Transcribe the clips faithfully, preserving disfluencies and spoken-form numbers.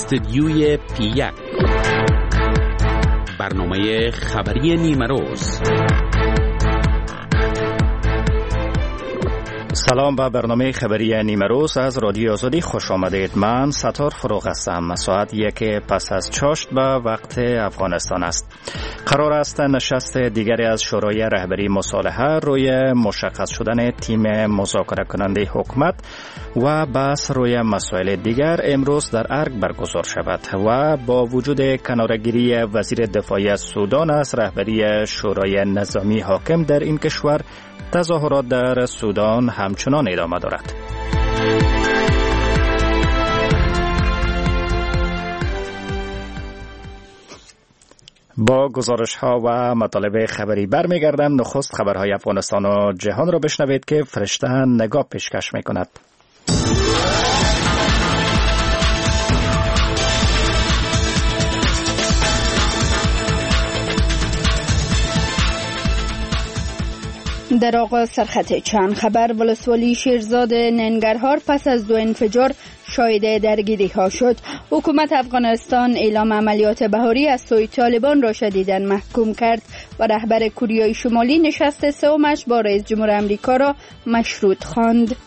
استدیوی پی یک، برنامه خبری نیمه روز. سلام به برنامه خبری نیمه روز از رادیو آزادی خوش آمدید. من ستار فروغ هستم. ساعت یک پس از چاشت به وقت افغانستان است. قرار است نشست دیگری از شورای رهبری مصالحه روی مشخص شدن تیم مذاکره کننده حکومت و بحث روی مسائل دیگر امروز در ارگ برگزار شود و با وجود کناره‌گیری وزیر دفاع سودان از رهبری شورای نظامی حاکم در این کشور، تظاهرات در سودان همچنان ادامه دارد. با گزارش ها و مطالب خبری برمیگردم. نخست خبرهای افغانستان و جهان را بشنوید که فرشته نگاه پیشکش می کند. در آغاز سرخط چند خبر: ولسوالی شیرزاد ننگرهار پس از دو انفجار شاهد درگیری ها شد. حکومت افغانستان اعلام عملیات بهاری از سوی طالبان را شدیداً محکوم کرد و رهبر کوریای شمالی نشست سومش با رئیس جمهور آمریکا را مشروط خواند.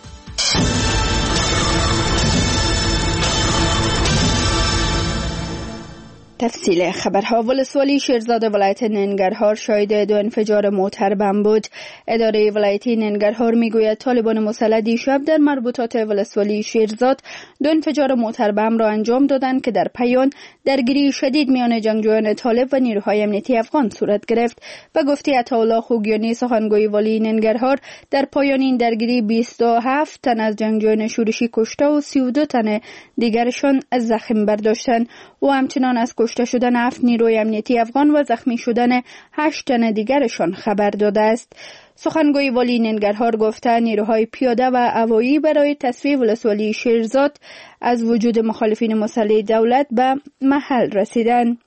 تفصیل خبرها: ولسوالی شیرزاد ولایت ننگرهار شاهد دو انفجار موتر بم بود. اداره ولایتی ننگرهار میگوید طالبان مسلح دیشب در مربوطات ولسوالی شیرزاد دو انفجار موتر بم را انجام دادند که در پایان درگیری شدید میان جنگجویان طالب و نیروهای امنیتی افغان صورت گرفت. به گفته عطاالله خوگیانی سخنگوی والی ننگرهار، در پایان این درگیری بیست و هفت تن از جنگجویان شورشی کشته و سی و دو تن دیگرشان از زخم برداشتند و همچنان از کشته شدن هفت نیروی امنیتی افغان و زخمی شدن هشت تن دیگرشان خبر داده است. سخنگوی والی ننگرهار گفته نیروهای پیاده و هوایی برای تصفیه ولسوالی شیرزاد از وجود مخالفین مسلح دولت به محل رسیدند.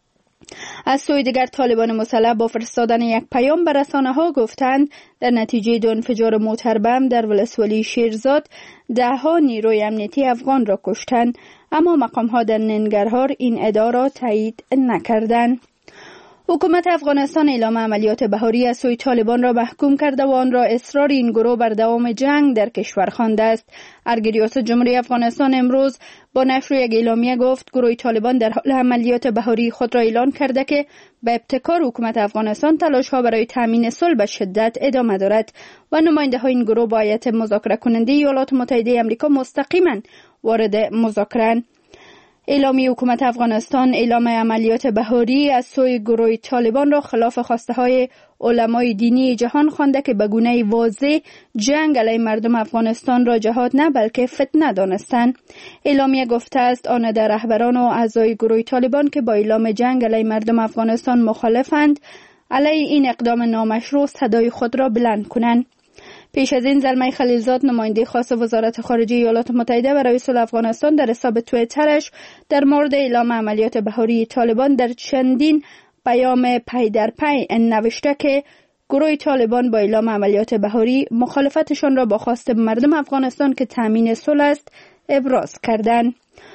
از سوی دیگر طالبان مسلح با فرستادن یک پیام به رسانه‌ها گفتند در نتیجه دو انفجار موتر بم در ولسوالی شیرزاد ده ها نیروی امنیتی افغان را کشتند، اما مقام‌ها در ننگرهار این ادعا را تایید نکردند. حکومت افغانستان اعلام عملیات بهاری از سوی طالبان را محکوم کرده و آن را اصرار این گروه بر دوام جنگ در کشور خوانده است. ارگ ریاست جمهوری افغانستان امروز با نشر یک اعلامیه گفت گروه طالبان در حال عملیات بهاری خود را اعلان کرده که به ابتکار حکومت افغانستان تلاش‌ها برای تامین صلح به شدت ادامه دارد و نماینده‌های این گروه با هیئت مذاکره کننده ایالات متحده آمریکا مستقیما وارد مذاکره. اعلامیه حکومت افغانستان اعلام عملیات بهاری از سوی گروه طالبان را خلاف خواسته های علمای دینی جهان خوانده که به گونه واضح جنگ علیه مردم افغانستان را جهاد نه بلکه فتنه دانستند. اعلامیه گفته است آن در رهبران و اعضای گروه طالبان که با اعلام جنگ علیه مردم افغانستان مخالفند علیه این اقدام نامشروع صدای خود را بلند کنند. پیش از این زلمه خلیلزاد نماینده خاص وزارت خارجه ایالات متحده برای صلح افغانستان در حساب توییترش در مورد اعلام عملیات بهاری طالبان در چندین پیام پی در پی نوشته که گروه طالبان با اعلام عملیات بهاری مخالفتشان را با خواست مردم افغانستان که تامین صلح است ابراز کردند.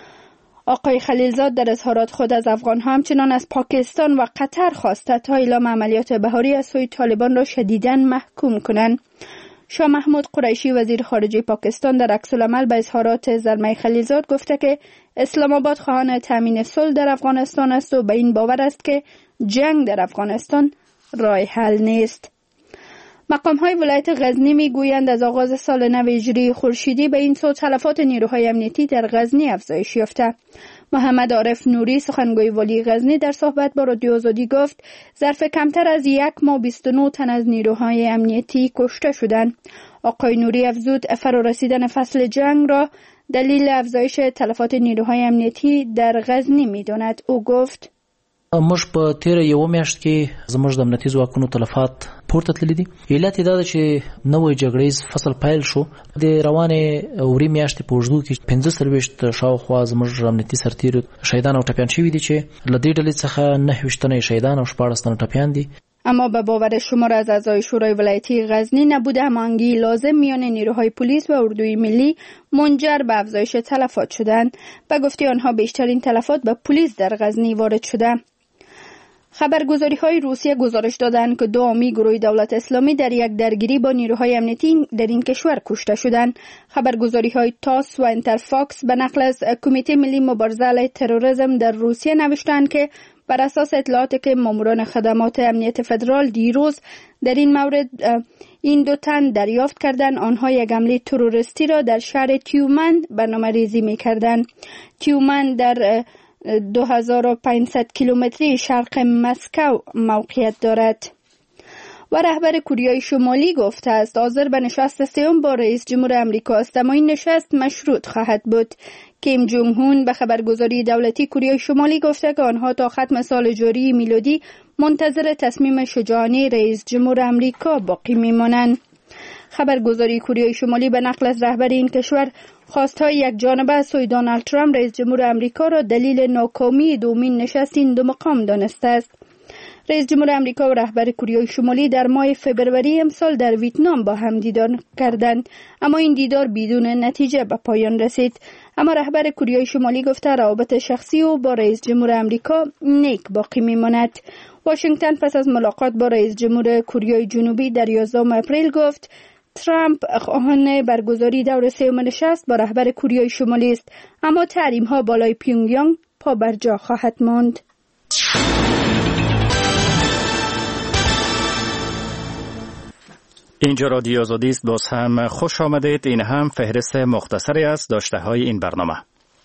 آقای خلیلزاد در اظهارات خود از افغان‌ها همچنان از پاکستان و قطر خواسته تا اعلام عملیات بهاری از سوی طالبان را شدیداً محکوم کنند. شاه محمود قریشی وزیر خارجه پاکستان در عکس‌العمل به اظهارات زلمه خلیلزاد گفته که اسلام آباد خواهان تامین صلح در افغانستان است و به این باور است که جنگ در افغانستان راه حل نیست. مقام‌های ولایت غزنی می‌گویند از آغاز سال نو هجری خورشیدی به این سو تلفات نیروهای امنیتی در غزنی افزایش یافته. محمد عارف نوری سخنگوی والی غزنی در صحبت با رادیو آزادی گفت ظرف کمتر از یک ماه بیست و نه تن از نیروهای امنیتی کشته شدند. آقای نوری افزود فرا رسیدن فصل جنگ را دلیل افزایش تلفات نیروهای امنیتی در غزنی می‌داند. او گفت موږ په تیر یو میاشت کې زموږ د امنیتي ځواکونو تلفات پورته تللي دي. علت یې دا ده چې نوی جګړیز فصل پیل شو. د روانې اوري میاشتې په اوږدو کې پنځه څلوېښت شاوخوا زموږ امنیتي سرتیرو شهیدان او ټپیان شوي دي چې له دې ډلې څخه نهه ویشت تنه شهیدان او شپاړس تنه ټپیان دي. اما به باور شمار از اعضای شورای ولایتی غزنی نبود هماهنگی لازم میان نیروهای پلیس و اردوی ملی منجر به افزایش تلفات شدند. به گفته آنها بیشترین تلفات به پلیس در غزنی وارد شده. خبرگزاری های روسیه گزارش دادند که دو عامل گروه دولت اسلامی در یک درگیری با نیروهای امنیتی در این کشور کشته شدند. خبرگزاری های تاس و انترفاکس به نقل از کمیته ملی مبارزه علیه تروریسم در روسیه نوشتند که بر اساس اطلاعاتی که ماموران خدمات امنیت فدرال دیروز در این مورد این دو تن دریافت کردند، آنها یک حمله تروریستی را در شهر تیومن برنامه‌ریزی می‌کردند. تیومن در دو هزار و پانصد کیلومتری شرق مسکو موقعیت دارد. و رهبر کره شمالی گفته است حاضر به نشست سوم با رئیس جمهور آمریکا است، اما این نشست مشروط خواهد بود. کیم جونگ هون به خبرگزاری دولتی کره شمالی گفته که آنها تا ختم سال جاری میلادی منتظر تصمیم شجاعانه رئیس جمهور آمریکا باقی میمانند. خبرگزاری کره شمالی به نقل از رهبر این کشور خواستهای یک جانبه از سوی دونالد ترامپ رئیس جمهور آمریکا را دلیل ناکامی دومین نشست این دو مقام دانسته است. رئیس جمهور آمریکا و رهبر کره شمالی در ماه فوریه امسال در ویتنام با هم دیدار کردند، اما این دیدار بدون نتیجه به پایان رسید. اما رهبر کره شمالی گفته روابط شخصی او با رئیس جمهور آمریکا نیک باقی میماند. واشنگتن پس از ملاقات با رئیس جمهور کره جنوبی در یازدهم اپریل گفت ترامپ خواهان برگزاری دور سوم نشست با رهبر کره شمالی است، اما تحریم ها بالای پیونگیانگ پا بر جا خواهد ماند. اینجا رادیو آزادی است. باز هم خوش آمدید. این هم فهرست مختصری از داشته های این برنامه.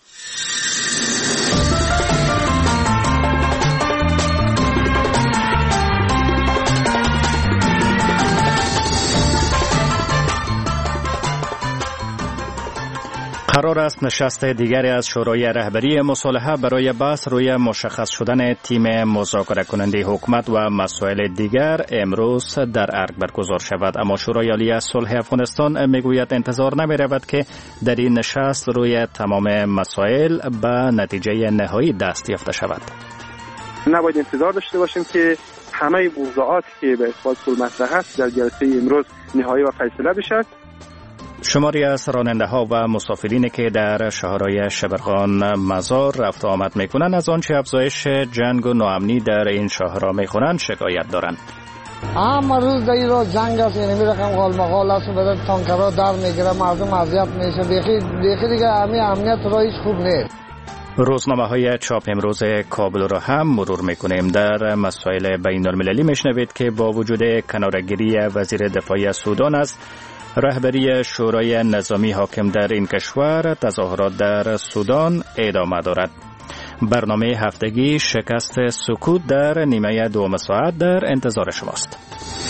قرار است نشست دیگری از شورای رهبری مصالحه برای بحث روی مشخص شدن تیم مذاکره کننده حکومت و مسائل دیگر امروز در ارگ برگزار شود، اما شورای عالی صلح افغانستان میگوید انتظار نمی رود که در این نشست روی تمام مسائل به نتیجه نهایی دست یافته شود. نباید انتظار داشته باشیم که همه موضوعاتی که به اثبات صلح مطرح است در جلسه امروز نهایی و فیصله بشود. شماری از راننده ها و مسافرینی که در شهرهای شبرغان مزار رفت و آمد می کنند از آنچه افزایش جنگ و ناامنی در این شهرها می کنند شکایت دارند. اما روز در این روز جنگ است، یعنی رقم غال مغال است و بدن تانکرها در میگیره، مردم اذیت میشه. بیخی بیخی دیگه همین امنیت را هیچ خوب نیست. روزنامه های چاپ امروز کابل را هم مرور میکنیم. در مسائل بین المللی میشنوید که با وجود کناره‌گیری وزیر دفاع سودان است، رهبری شورای نظامی حاکم در این کشور تظاهرات در سودان ادامه دارد. برنامه هفتگی شکست سکوت در نیمه دوم ساعت در انتظار شماست.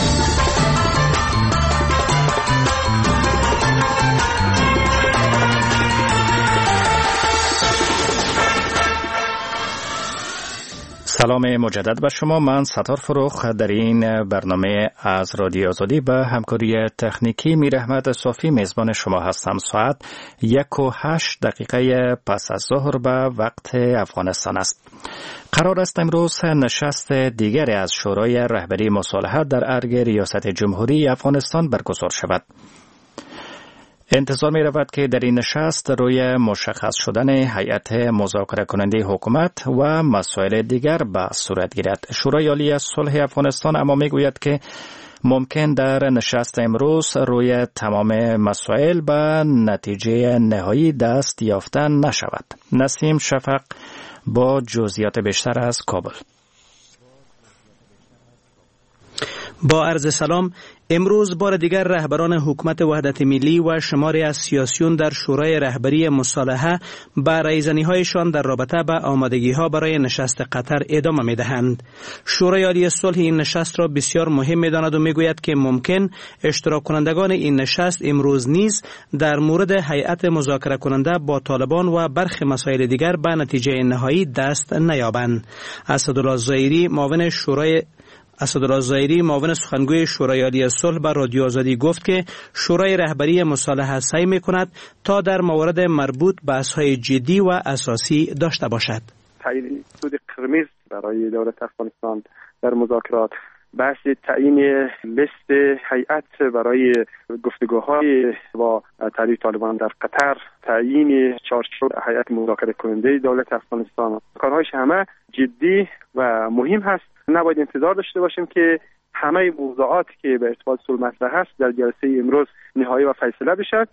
سلام مجدد به شما. من ستار فروخ در این برنامه از رادیو آزادی به همکاری تکنیکی میر احمد صافی میزبان شما هستم. ساعت یک و هشت دقیقه پس از ظهر به وقت افغانستان است. قرار است امروز نشست دیگری از شورای رهبری مصالحه در ارگ ریاست جمهوری افغانستان برگزار شود. انتظار می رود که در این نشست روی مشخص شدن هیئت مذاکره کننده حکومت و مسائل دیگر بحث صورت گیرد. شورای عالی صلح افغانستان اما می گوید که ممکن در نشست امروز روی تمام مسائل به نتیجه نهایی دست یافتن نشود. نسیم شفق با جزئیات بیشتر از کابل. با عرض سلام، امروز بار دیگر رهبران حکومت وحدت ملی و شماری از سیاسیون در شورای رهبری مصالحه به رایزنی‌هایشان در رابطه به آمادگی‌ها برای نشست قطر ادامه می‌دهند. شورای عالی صلح این نشست را بسیار مهم می‌داند و می‌گوید که ممکن اشتراک کنندگان این نشست امروز نیز در مورد هیئت مذاکره کننده با طالبان و برخی مسائل دیگر به نتیجه نهایی دست نیابند. اسدالله زایری معاون شورای اسدالله زایری معاون سخنگوی شورای عالی صلح به رادیو آزادی گفت که شورای رهبری مصالحه سعی می‌کند تا در موارد مربوط بحث‌های جدی و اساسی داشته باشد. تعیین حدود قرمز برای دولت افغانستان در مذاکرات بحث تعیین لیست هیئت برای گفتگوهای با تحریک طالبان در قطر، تعیین چارچوب هیئت مذاکره کننده دولت افغانستان، کارهایش همه جدی و مهم هست. نباید انتظار داشته باشیم که همه موضوعاتی که به ارتباط صلح مطرح است در جلسه امروز نهایی و فیصله بشد.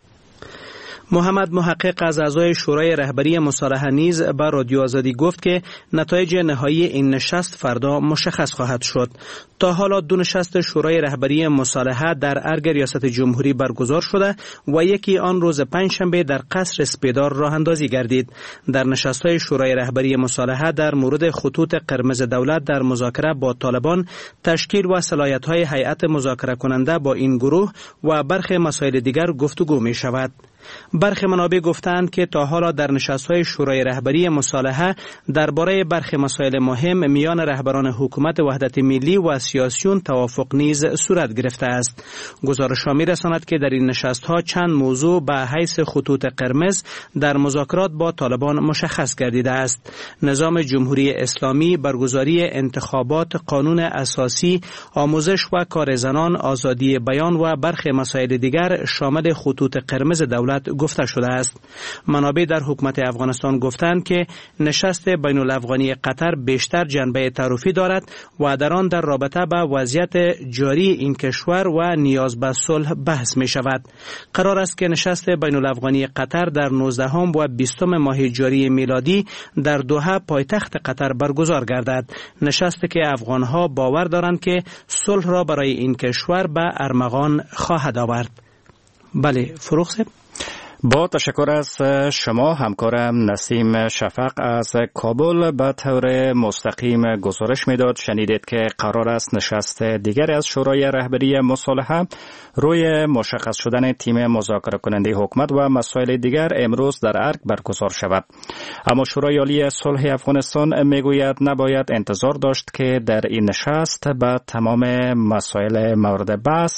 محمد محقق از اعضای شورای رهبری مصالحه نیز به رادیو آزادی گفت که نتایج نهایی این نشست فردا مشخص خواهد شد. تا حالا دو نشست شورای رهبری مصالحه در ارگ ریاست جمهوری برگزار شده و یکی آن روز پنجشنبه در قصر اسپیدار راه اندازی گردید. در نشست‌های شورای رهبری مصالحه در مورد خطوط قرمز دولت در مذاکره با طالبان، تشکیل و صلاحیت‌های هیئت مذاکره کننده با این گروه و برخی مسائل دیگر گفتگو می شود. برخی منابع گفتند که تا حالا در نشست‌های شورای رهبری مصالحه درباره برخی مسائل مهم میان رهبران حکومت وحدت ملی و سیاسیون توافق نیز صورت گرفته است. گزارش‌ها می‌رساند که در این نشست‌ها چند موضوع به حیث خطوط قرمز در مذاکرات با طالبان مشخص گردیده است. نظام جمهوری اسلامی، برگزاری انتخابات، قانون اساسی، آموزش و کار زنان، آزادی بیان و برخی مسائل دیگر شامل خطوط قرمز دولت گفته شده است. منابع در حکومت افغانستان گفتند که نشست بین الافغانی قطر بیشتر جنبه تعارفی دارد و در آن در رابطه با وضعیت جاری این کشور و نیاز به صلح بحث می شود. قرار است که نشست بین الافغانی قطر در نوزدهم و بیستم ماه جاری میلادی در دوحه پایتخت قطر برگزار گردد. نشستی که افغانها باور دارند که صلح را برای این کشور به ارمغان خواهد آورد. بله فروغ صاحب. با تشکر از شما همکارم نسیم شفق از کابل به طور مستقیم گزارش میداد. شنیدید که قرار است نشست دیگری از شورای رهبری مصالحه روی مشخص شدن تیم مذاکره کننده حکومت و مسائل دیگر امروز در ارگ برگزار شود. اما شورای عالی صلح افغانستان میگوید نباید انتظار داشت که در این نشست به تمام مسائل مورد بحث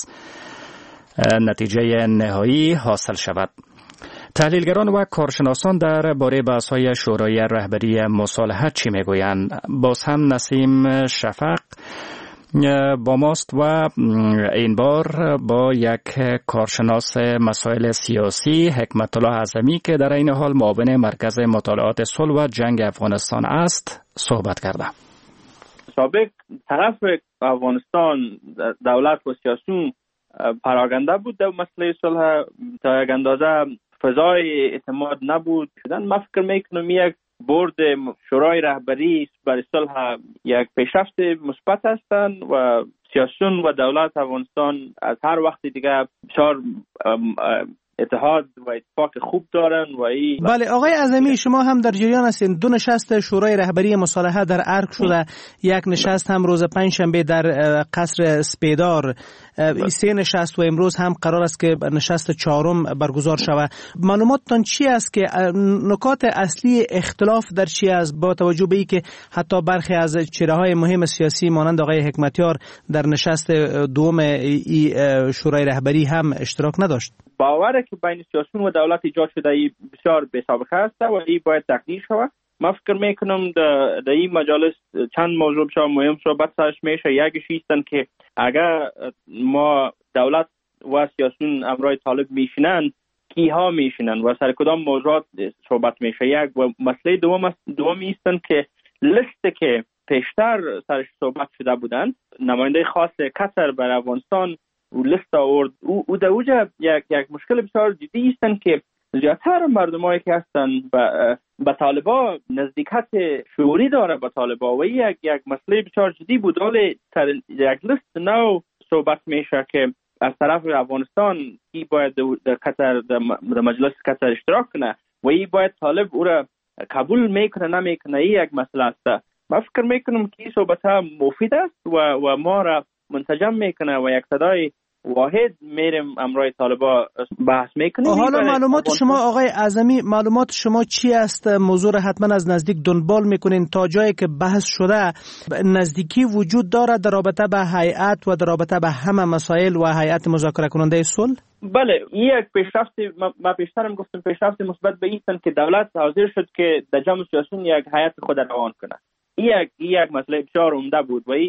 نتیجه نهایی حاصل شود. تحلیلگران و کارشناسان در باره بحث‌های شورای رهبری مصالحه چی میگویند؟ باز هم نسیم شفق با ماست و این بار با یک کارشناس مسائل سیاسی، حکمت الله اعظمی که در این حال معاون مرکز مطالعات صلح و جنگ افغانستان است صحبت کرده. سابق طرف افغانستان دولت و سیاسیون پراکنده بود در مسئله صلح، تا یک اندازه فضای اعتماد نبود شدن. من فکر میکنم یک بورد شورای رهبری برای صلح یک پیشرفت مثبت هستند و سیاسیون و دولت افغانستان از هر وقت دیگه بسیار اتحاد و اتفاق خوب دارن و ای بله آقای اعظمی، شما هم در جریان هستین. دو نشست شورای رهبری مصالحه در ارگ شده، یک نشست هم روز پنجشنبه در قصر اسپیدار، سه نشست و امروز هم قرار است که نشست چهارم برگزار شود. معلوماتتان چی است که نکات اصلی اختلاف در چی است، با توجه به اینکه حتی برخی از چهره‌های مهم سیاسی مانند آقای حکمتیار در نشست دوم شورای رهبری هم اشتراک نداشت؟ باوره که بین سیاسیون و دولت ایجاد شده ای بسیار بی‌سابقه است و ای باید تقدیر شود. من فکر میکنم در این مجالس چند موضوع بسیار مهم صحبت سرش میشه. یکیش ایستن که اگر ما دولت و سیاسیون امرای طالب میشینن، کیها میشینن و سر کدام موضوعات صحبت میشه. یک و مسئله دوم دوم ایستن که لیست که پیشتر سرش صحبت شده بودن، نماینده خاص قطر بر افغانستان و لیست آورد، او او در اوجه یک یک مشکل بسیار جدی هستن که زیادتر مردمایی که هستن به با طالبا نزدیکت شعوری داره با طالبا و یک یک مسئله بسیار جدی بود. ولی یک لیست نو صحبت میشه که از طرف افغانستان کی باید در قطر در مجلس قطر اشتراک کنه و ای باید طالب او را قبول میکنه نمیکنه. این یک مسئله است. من فکر میکنم که این صحبت ها مفید است و و ما را منسجم میکنه و یک صدای واحد میریم امرای طالبا بحث میکنیم. حالا معلومات شما آقای اعظمی، معلومات شما چی است؟ موضوع را حتما از نزدیک دنبال میکنین. تا جایی که بحث شده نزدیکی وجود دارد در رابطه به هیئت و در رابطه به همه مسائل و هیئت مذاکره کننده صلح؟ بله، این یک پیشرفت، ما پیشترم گفتم پیشرفت مثبت به این که دولت حاضر شد که در جمع سیاسیون یک هیئت خود روان کنه. این یک یک مسئله بسیار عمده بود و این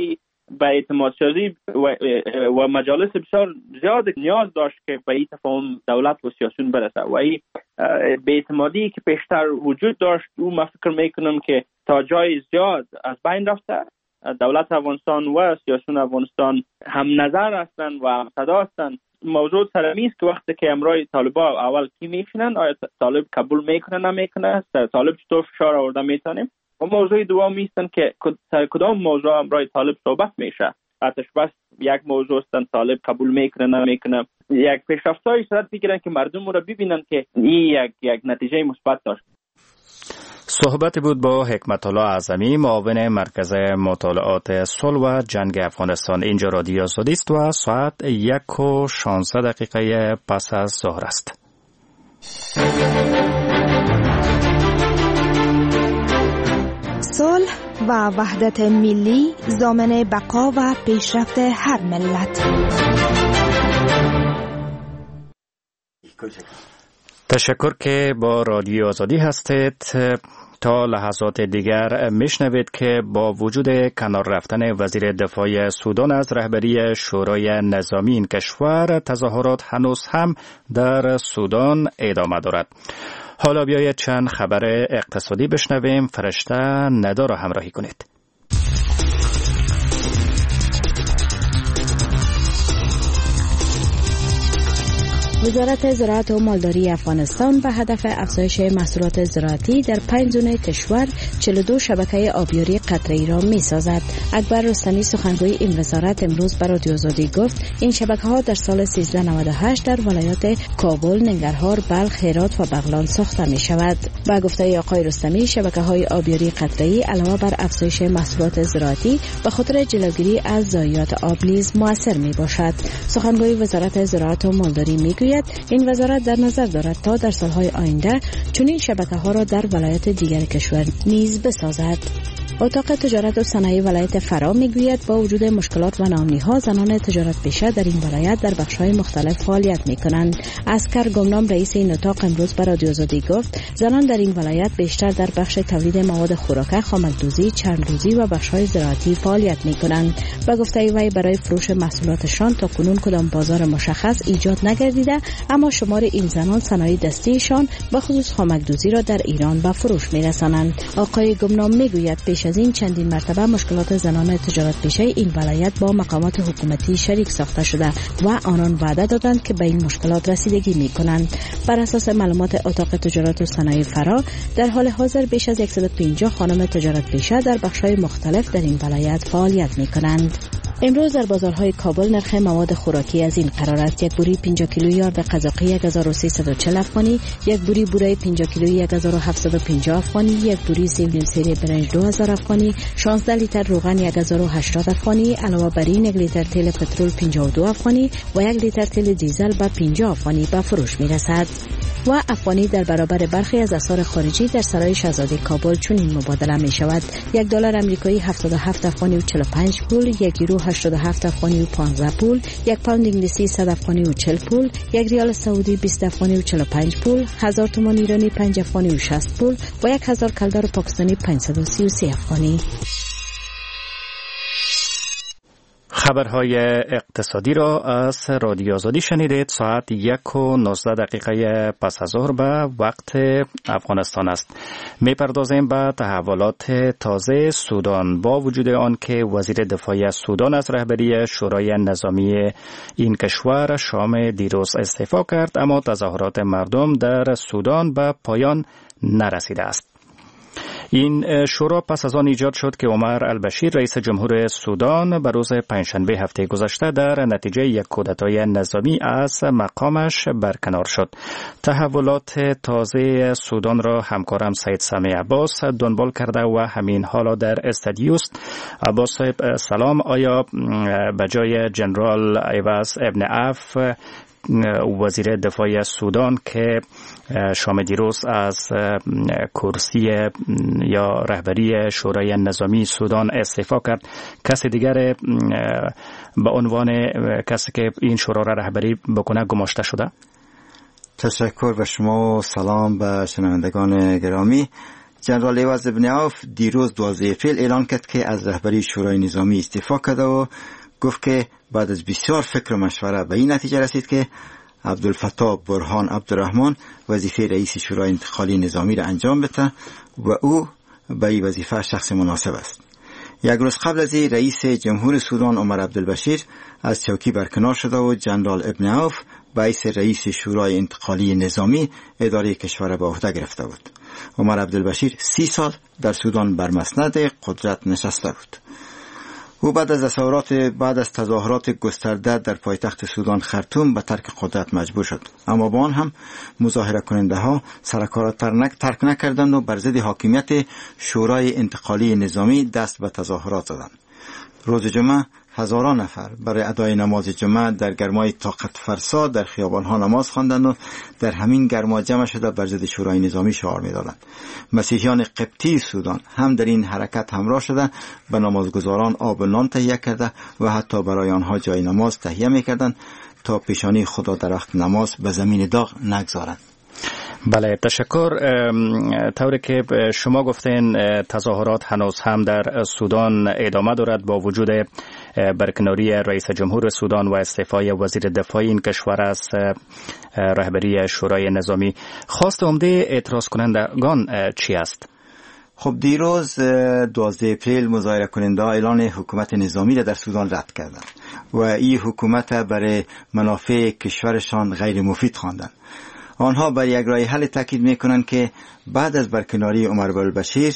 به اعتماد سازی و, و مجالس بسیار زیاد نیاز داشت که به این تفاهم دولت و سیاسیون برسه و این به اعتمادی که پیشتر وجود داشت او من فکر میکنم که تا جای زیاد از بین رفته. دولت افغانستان و سیاسیون افغانستان هم نظر هستند و هم صدا هستند. موضوع سرمی است که وقتی که امرای طالبا اول کی میشنن، آیا طالب قبول میکنه نمیکنه، طالب چطور فشار آورده میتونیم. و موضوع دوم میستن که سر کدام موضوع امرای طالب صحبت میشه. آتش بس یک موضوع استن طالب قبول میکنه نمیکنه، یک پیشرفت‌های صورت میگیرن که مردم رو ببینن که این یک یک نتیجه مثبت داشت. صحبت بود با حکمت الله اعظمی، معاون مرکز مطالعات صلح و جنگ افغانستان. اینجا رادیو آزادی است و ساعت یک و شانزده دقیقه پس از ظهر است. صلح و وحدت ملی ضامن بقا و پیشرفت هر ملت. تشکر که با رادیو آزادی هستید. تا لحظات دیگر میشنوید که با وجود کنار رفتن وزیر دفاع سودان از رهبری شورای نظامی این کشور، تظاهرات هنوز هم در سودان ادامه دارد. حالا بیایید چند خبر اقتصادی بشنویم. فرشته ندا را همراهی کنید. وزارت زراعت و مالداری افغانستان به هدف افزایش محصولات زراعتی در پنج زون کشور چهل و دو شبکه آبیاری قطره‌ای را می‌سازد. اکبر رستمی سخنگوی این وزارت امروز به رادیو آزادی گفت این شبکه‌ها در سال سیزده نود و هشت در ولایات کابل، ننگرهار، بلخ، هرات و بغلان ساخته می‌شود. با گفته آقای رستمی، شبکه‌های آبیاری قطره‌ای علاوه بر افزایش محصولات زراعتی به خاطر جلوگیری از ضایعات آب نیز مؤثر می‌باشد. سخنگوی وزارت زراعت و مالداری می‌گوید این وزارت در نظر دارد تا در سالهای آینده چنین شبکه‌ها را در ولایات دیگر کشور نیز بسازد. اتاق تجارت و صنایع ولایت فرا میگوید با وجود مشکلات و ناامنی‌ها زنان تجارت پیشه در این ولایت در بخش‌های مختلف فعالیت می‌کنند. اسکر گمنام رئیس این اتاق امروز به رادیو آزادی گفت زنان در این ولایت بیشتر در بخش تولید مواد خوراک، خامک‌دوزی، چرم‌دوزی و بخش‌های زراعتی فعالیت می‌کنند. به گفته وی برای فروش محصولاتشان تا کنون کدام بازار مشخص ایجاد نگردیده، اما شمار این زنان صنایع دستیشان به خصوص خامک‌دوزی را در ایران به فروش می‌رسانند. آقای گمنام میگوید پیش از این چندین مرتبه مشکلات زنان تجارت پیشه این ولایت با مقامات حکومتی شریک ساخته شده و آنان وعده دادند که به این مشکلات رسیدگی می‌کنند. بر اساس معلومات اتاق تجارت و صنایع فرا در حال حاضر بیش از صد و پنجاه خانم تجارت پیشه در بخش‌های مختلف در این ولایت فعالیت می‌کنند. امروز در بازارهای کابل نرخ مواد خوراکی از این قرار است: یک بوری پنجاه کیلویی یارد قزاقی یک هزار و سیصد و چهل افغانی، یک بوری بوره پنجاه کیلویی یک هزار و هفتصد و پنجاه افغانی، یک بوری سیب نیل سری برنج دو هزار افغانی، شانزده لیتر روغن یک هزار و هشتاد افغانی، علاوه بر این یک لیتر تیل پترول پنجاه و دو افغانی و یک لیتر تیل دیزل به پنجاه افغانی به فروش می‌رسد. و افغانی در برابر برخی از اسعار خارجی در سرای شاهزاده کابل چنین مبادله می شود: یک دلار آمریکایی هفتاد و هفت افغانی و چهل و پنج پول، یک یورو هشتاد و هفت افغانی و پانزده پول، یک پوند انگلیسی صد افغانی و چهل پول، یک ریال سعودی بیست افغانی و چهل و پنج پول، هزار تومان ایرانی پنج افغانی و شصت پول و یک هزار کلدار پاکستانی پانصد و سی و سه افغانی. خبرهای اقتصادی را از رادیو آزادی شنیدید. ساعت یک و نوزده دقیقه پس از ظهر به وقت افغانستان است. میپردازیم به تحولات تازه سودان. با وجود آن که وزیر دفاع سودان از رهبری شورای نظامی این کشور شام دیروز استعفا کرد، اما تظاهرات مردم در سودان به پایان نرسیده است. این شورا پس از آن ایجاد شد که عمر البشیر رئیس جمهور سودان به روز پنجشنبه هفته گذشته در نتیجه یک کودتای نظامی از مقامش برکنار شد. تحولات تازه سودان را همکارم سید سامی عباس دنبال کرده و همین حالا در استادیوست. عباس صاحب سلام. آیا به جای جنرال عوض ابن عف وزیر دفاع سودان که شام دیروز از کرسی یا رهبری شورای نظامی سودان استعفا کرد، کسی دیگر به عنوان کسی که این شورا را رهبری بکنه گماشته شده؟ تشکر به شما و سلام به شنوندگان گرامی. جنرال عوض ابن عوف دیروز دوازده اپریل اعلان کرد که از رهبری شورای نظامی استعفا کرده و گفت که بعد از بسیار فکر و مشوره به این نتیجه رسید که عبدالفتاح برهان عبدالرحمن وظیفه رئیس شورای انتقالی نظامی را انجام بده و او به این وظیفه شخص مناسب است. یک روز قبل از این رئیس جمهور سودان عمر عبدالبشیر از چوکی برکنار شده و جنرال ابن عوف به حیث رئیس شورای انتقالی نظامی اداره کشور به عهده گرفته بود. عمر عبدالبشیر سی سال در سودان بر مسند قدرت نشسته بود. او بعد از تظاهرات بعد از تظاهرات گسترده در پایتخت سودان خرطوم به ترک قدرت مجبور شد، اما با آن هم مظاهره کننده ها سرکار ترک نکردند و بر ضد حاکمیت شورای انتقالی نظامی دست به تظاهرات زدند. روز جمعه هزاران نفر برای ادای نماز جمعه در گرمای طاقت فرسا در خیابان‌ها نماز خواندند و در همین گرما جمع شده بر ضد شورای نظامی شعار می‌دادند. مسیحیان قبطی سودان هم در این حرکت همراه شده، به نمازگزاران آب و نان تهیه کرده و حتی برای آنها جای نماز تهیه می‌کردند تا پیشانی خدا در وقت نماز به زمین داغ نگذارند. بله، تشکر. طوری که شما گفتین تظاهرات هنوز هم در سودان ادامه دارد با وجود برکناری رئیس جمهور سودان و استعفای وزیر دفاع این کشور از رهبری شورای نظامی. خواست عمده اعتراض کنندگان چی است؟ خب دیروز دوازده اپریل مظاهره کننده اعلان حکومت نظامی را در سودان رد کردند و این حکومت برای منافع کشورشان غیر مفید خواندند. آنها بر یک راه حل تاکید میکنند که بعد از برکناری عمر عبدالبشیر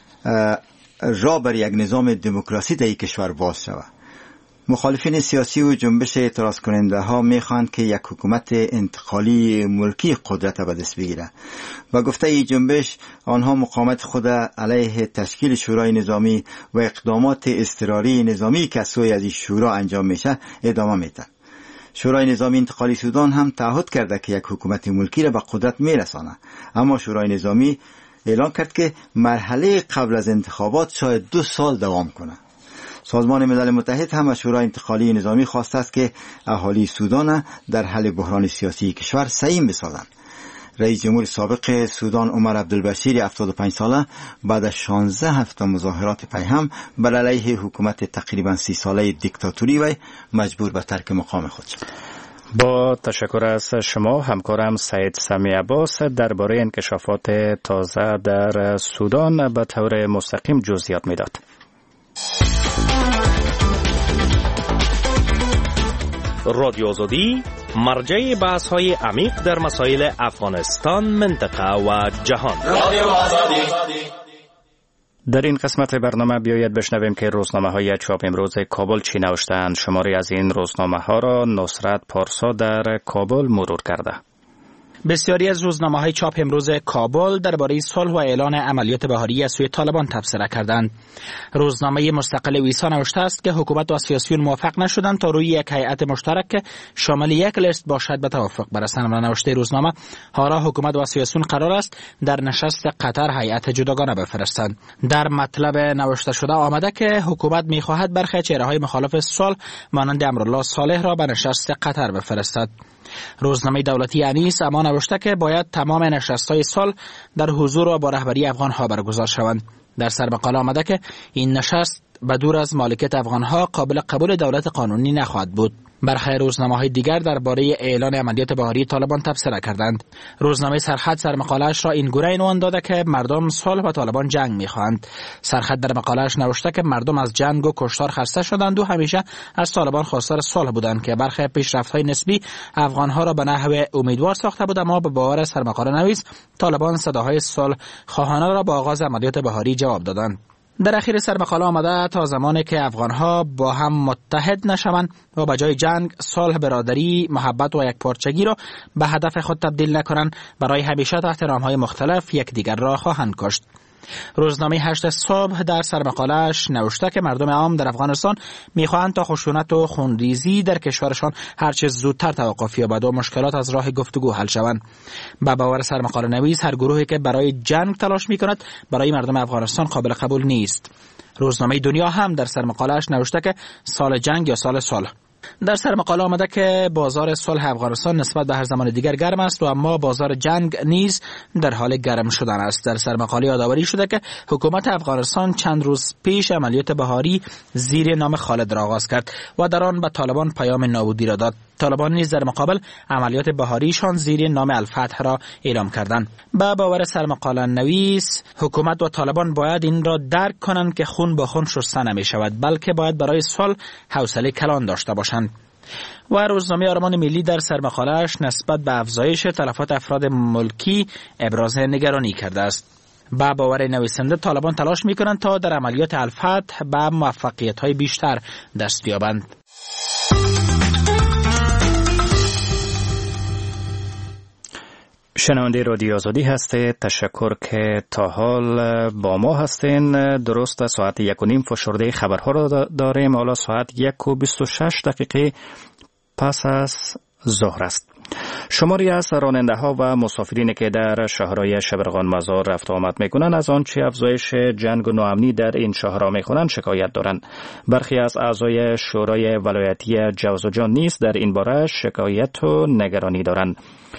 راه بر یک نظام دموکراسی در این کشور باز شود. مخالفین سیاسی و جنبش اعتراض کننده ها میخواهند که یک حکومت انتقالی ملکی قدرت به دست بگیرد. و گفته این جنبش آنها مقاومت خود علیه تشکیل شورای نظامی و اقدامات اضطراری نظامی که سوی از این شورا انجام میشه ادامه میدن. شورای نظامی انتقالی سودان هم تعهد کرده که یک حکومت ملکی را به قدرت میرسانه، اما شورای نظامی اعلان کرد که مرحله قبل از انتخابات شاید دو سال دوام کنه. سازمان ملل متحد هم از شورای انتقالی نظامی خواسته است که اهالی سودان در حل بحران سیاسی کشور سهیم بسازند. رئیس جمهور سابق سودان عمر عبدالبشیر هفتاد و پنج ساله بعد از شانزده هفته مظاهرات پیهم بر علیه حکومت تقریبا سی ساله دیکتاتوری و مجبور به ترک مقام خود شد. با تشکر از شما همکارم سعید سمی عباس درباره انکشافات تازه در سودان به طور مستقیم جزئیات میداد. رادیو آزادی مرجع بحث های عمیق در مسائل افغانستان، منطقه و جهان. رادیو آزادی. در این قسمت برنامه بیایید بشنویم که روزنامه های چاپ امروز کابل چی نوشتند. شماری از این روزنامه ها را نصرت پارسا در کابل مرور کرده. بسیاری از روزنامه‌های چاپ امروز کابل درباره صلح و اعلان عملیات بهاری از سوی طالبان تبصره کردند. روزنامه مستقل ویسا نوشته است که حکومت و سیاسیون موافق نشدند تا روی یک هیئت مشترک که شامل یک لیست باشد به توافق برسند. و نوشته روزنامه حالا حکومت و سیاسیون قرار است در نشست قطر هیئت جداگانه بفرستند. در مطلب نوشته شده آمده که حکومت می‌خواهد برخی چهره‌های مخالف صلح مانند امرالله صالح را به نشست قطر بفرستد. روزنامه دولتی انیس اما نوشته که باید تمام نشست‌های صلح در حضور و با رهبری افغان‌ها برگزار شوند. در سر مقاله آمده که این نشست به دور از مالکیت افغان‌ها قابل قبول دولت قانونی نخواهد بود. برخی روزنامه‌های دیگر درباره اعلان عملیات بهاری طالبان تبصره کردند. روزنامه سرخط سر مقاله‌اش را این گونه عنوان داده که مردم صلح و طالبان جنگ می‌خواهند. سرخط در مقاله‌اش نوشته که مردم از جنگ و کشتار خسته شدند و همیشه از طالبان خواستار صلح بودند که برخی پیشرفت‌های نسبی افغان‌ها را به نحو امیدوار ساخته بود، اما به باور سرمقاله نویس طالبان صداهای صلح خواهانه را با آغاز عملیات بهاری جواب دادند. در اخیر سر مقاله آمده تا زمانی که افغان‌ها با هم متحد نشوند و به جای جنگ صلح، برادری، محبت و یک پارچگی را به هدف خود تبدیل نکنند، برای همیشه تحت نام‌های مختلف یکدیگر را خواهند کشت. روزنامه هشت صبح در سرمقاله‌اش نوشته که مردم عام در افغانستان می‌خواهند تا خشونت و خونریزی در کشورشان هرچه زودتر توقف یابد و مشکلات از راه گفتگو حل شوند. به باور سرمقاله نویس هر گروهی که برای جنگ تلاش می‌کند برای مردم افغانستان قابل قبول نیست. روزنامه دنیا هم در سرمقاله‌اش نوشته که سال جنگ یا سال صلح. در سر مقاله آمده که بازار صلح افغانستان نسبت به هر زمان دیگر گرم است و اما بازار جنگ نیز در حال گرم شدن است. در سر مقاله یادآوری شده که حکومت افغانستان چند روز پیش عملیات بهاری زیر نام خالد را آغاز کرد و در آن به طالبان پیام نابودی را داد. طالبان نیز در مقابل عملیات بهاریشان زیر نام الفتح را اعلام کردند. با باور سرمقاله نویس، حکومت و طالبان باید این را درک کنند که خون با خون شسته نمی شود، بلکه باید برای صلح حوصله کلان داشته باشند. و روزنامه آرمان ملی در سرمقاله‌اش نسبت به افزایش تلفات افراد ملکی ابراز نگرانی کرده است. با باور نویسنده، طالبان تلاش می‌کنند تا در عملیات الفتح به موفقیت‌های بیشتر دست یابند. شنونده رادیو آزادی هستید. تشکر که تا حال با ما هستین. درست ساعت یک و نیم فشرده خبرها را داریم. حالا ساعت یک و بیست و شش دقیقه پس از ظهر است. شماری از راننده ها و مسافرینی که در شهرهای شبرغان مزار رفت و آمد میکنند از آنچه افزایش جنگ و ناامنی در این شهرها میکنند شکایت دارند. برخی از اعضای شورای ولایتی جوزجان نیز در این باره شکایت و نگرانی دارند.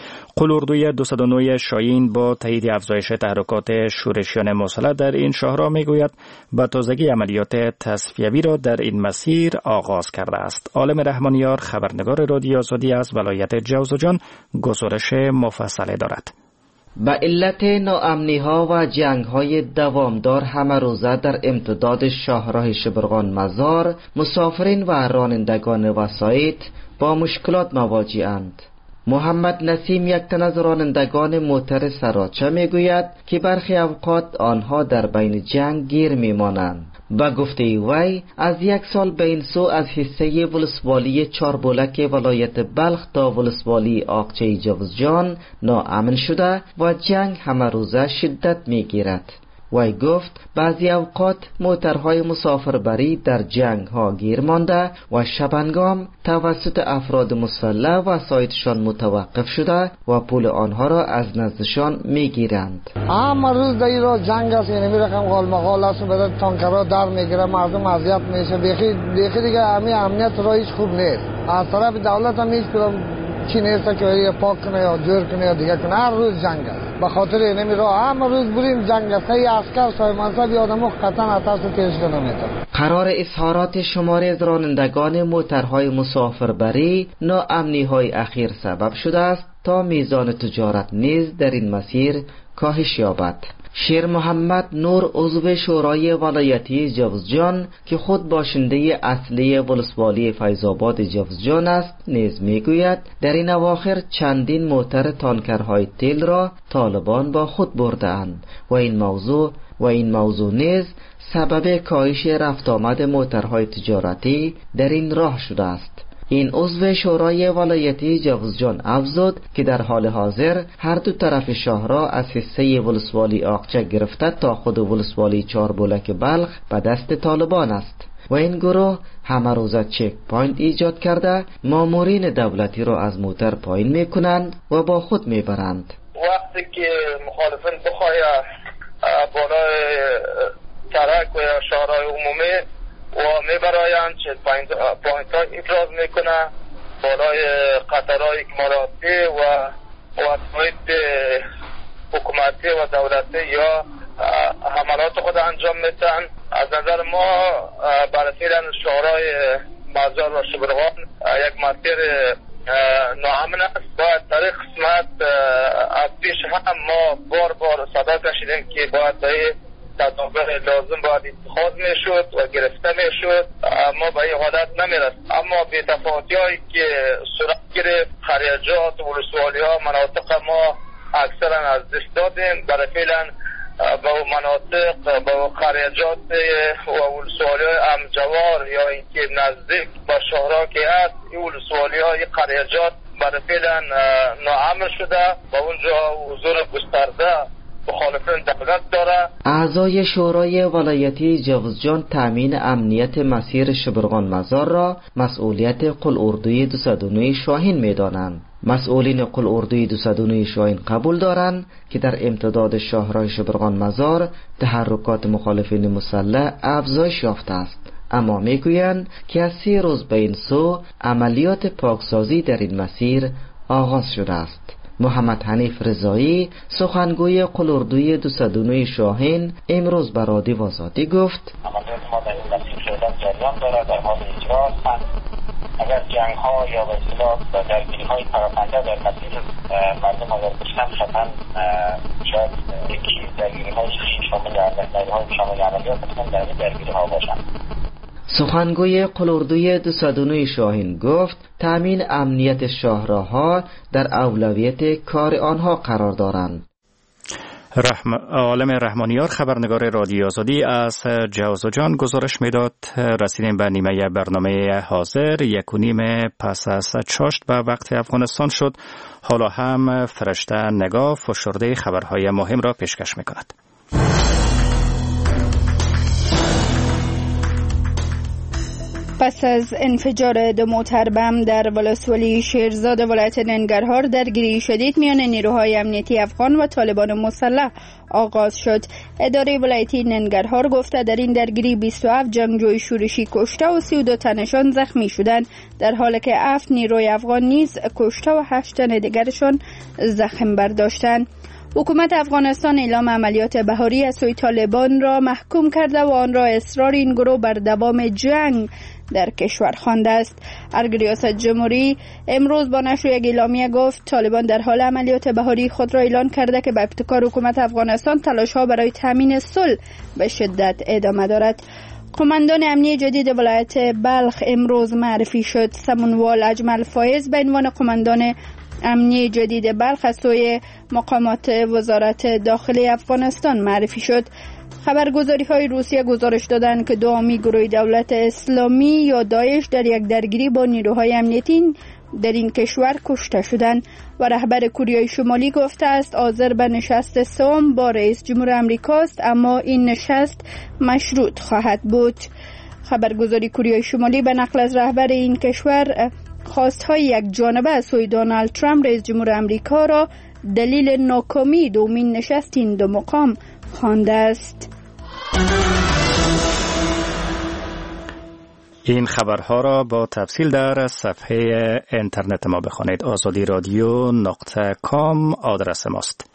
قلوردوی دویست و نه شاهین با تایید افزایش تحرکات شورشیان مسلح در این شهرها میگوید به تازگی عملیات تصفیوی را در این مسیر آغاز کرده است. عالم رحمانیار خبرنگار رادیو آزادی از ولایت جوزجان گزارش مفصل دارد. به علت ناامنی ها و جنگ های دوامدار همه روزه در امتداد شاهراه شبرغان مزار، مسافرین و رانندگان وسایط با مشکلات مواجه‌اند. محمد نسیم، یک تن از رانندگان موتر سراچه، میگوید که برخی اوقات آنها در بین جنگ گیر میمانند. با گفته وی از یک سال به این سو از حصه ولسوالی چاربولک ولایت بلخ تا ولسوالی آقچه جوزجان ناامن شده و جنگ همه روزه شدت میگیرد. وی گفت بعضی اوقات موترهای مسافربری در جنگ ها گیر مانده و شبانگام توسط افراد مسلح وسایطشان متوقف شده و پول آنها را از نزدشان میگیرند. همه روز در این راه جنگ است، یعنی میرقم غال مغال است و بعد تانکرها در میگیره، مردم اذیت میشه. بیخی بیخی دیگه همین امنیت را هیچ خوب نیست. از طرف دولت هم هیچ چی نیست که یا پاک کنه یا جور کنه یا دیگه کنه. هر روز جنگ است. به خاطر اینمی راه همه روز بریم جنگ است. ای عسکر صاحب منصب آدمو قطعا اتاس تیز کنه میتونه. قرار اظهارات شماری از رانندگان موترهای مسافربری ناامنی های اخیر سبب شده است تا میزان تجارت نیز در این مسیر کاهش یابد. شیر محمد نور، عضو شورای ولایتی جوزجان که خود باشنده اصلی ولسوالی فیض‌آباد جوزجان است، نیز میگوید در این اواخر چندین موتر تانکرهای تیل را طالبان با خود برده‌اند و این موضوع و این موضوع نیز سبب کاهش رفت آمد موترهای تجارتی در این راه شده است. این عضو شورای ولایتی جوزجان افزود که در حال حاضر هر دو طرف شهر را از حصه ولسوالی آقچه گرفته تا خود ولسوالی چاربولک بلخ به دست طالبان است و این گروه همه روزه چک پوینت ایجاد کرده مامورین دولتی را از موتر پایین میکنند و با خود میبرند. وقتی که مخالفین بخواهد بالای ترک و شهرهای عمومی و میبرایند چه پوینت ها ابراز میکنه بالای قطرهای اکمالاتی و وسایط حکومتی و دولتی یا حملات خود انجام میتن. از نظر ما برسیدن شهرهای مزار و شبرغان یک مسیر ناامن است. باید در این قسمت از پیش هم ما بار بار صدا کشیدیم که باید به تدابیر لازم باید اتخاذ میشد و گرفته میشد. ما به این حالت نمیرسیم، اما بی تفاوتی هایی که صورت گرفت خریجات و ولسوالی ها مناطق ما اکثرا از دست دادیم. برای فعلا به مناطق به خریجات و ولسوالی های امجوار یا اینکه نزدیک به شهرها که هست این ولسوالی های خریجات برای فعلا ناامن شده و اونجا حضور گسترده مخالفین دولت داره. اعضای شورای ولایتی جوزجان تامین امنیت مسیر شبرغان مزار را مسئولیت قلعه‌اردوی دویست و نه شاهین می‌دانند. مسئولین قلعه‌اردوی دویست و نه شاهین قبول دارند که در امتداد شاهراه شبرغان مزار تحرکات مخالفین مسلح افزایش یافته است اما میگویند که از سی روز به این سو عملیات پاکسازی در این مسیر آغاز شده است. محمد حنیف رضایی سخنگوی قلوردوی دویست و نه شاهین امروز به رادیو آزادی گفت عملیات ما در این مسیر فعلا جریان دارد، در حال اجرا هستند. اگر جنگ ها یا به اصطلاح درگیری های پراکنده در مسیر مردم آزاد بشن قطعا شاید یکی درگیری های شامل شامل عملیات بتوان در این درگیری ها باشند. سخنگوی قلوردوی دویست و نه شاهین گفت تامین امنیت شاهراه‌ها در اولویت کار آنها قرار دارند. رحم... عالم رحمانیار خبرنگار رادیو آزادی از جوزجان گزارش میداد. رسیدیم به نیمه برنامه حاضر. یک و نیم پس از چاشت به وقت افغانستان شد. حالا هم فرشته نگاه فشرده خبرهای مهم را پیشکش میکند. پس از انفجار دو موتر بم در ولسوالی شیرزاد ولایت ننگرهار درگیری شدید میان نیروهای امنیتی افغان و طالبان مسلح آغاز شد. اداره ولایتی ننگرهار گفته در این درگیری بیست و هفت جنگجوی شورشی کشته و سی و دو تنشان زخمی شدند، در حالی که هفت نیروی افغان نیز کشته و هشت تن دیگرشان زخم برداشتند. حکومت افغانستان اعلام عملیات بهاری از سوی طالبان را محکوم کرده و آن را اصرار این گروه بر دوام جنگ در کشور خوانده است. ارگ ریاست جمهوری امروز با نشر یک اعلامیه گفت طالبان در حال عملیات بهاری خود را اعلان کرده که به ابتکار حکومت افغانستان تلاش‌ها برای تامین صلح به شدت ادامه دارد. قماندان امنیتی جدید ولایت بلخ امروز معرفی شد. سمنوال اجمل فایز به عنوان قماندان امنیتی جدید بلخ از سوی مقامات وزارت داخلی افغانستان معرفی شد. خبرگزاری های روسیه گزارش دادند که دو حامی گروه دولت اسلامی یا داعش در یک درگیری با نیروهای امنیتی در این کشور کشته شدند و رهبر کره شمالی گفته است حاضر به نشست سوم با رئیس جمهور آمریکاست، اما این نشست مشروط خواهد بود. خبرگزاری کره شمالی به نقل از رهبر این کشور خواستهای یک جانبه از سوی دونالد ترامپ رئیس جمهور آمریکا را دلیل ناکامی دومین نشست این دو مقام خوانده است. این خبرها را با تفصیل در صفحه اینترنت ما بخوانید. آزادی رادیو نقطه کام آدرس ماست.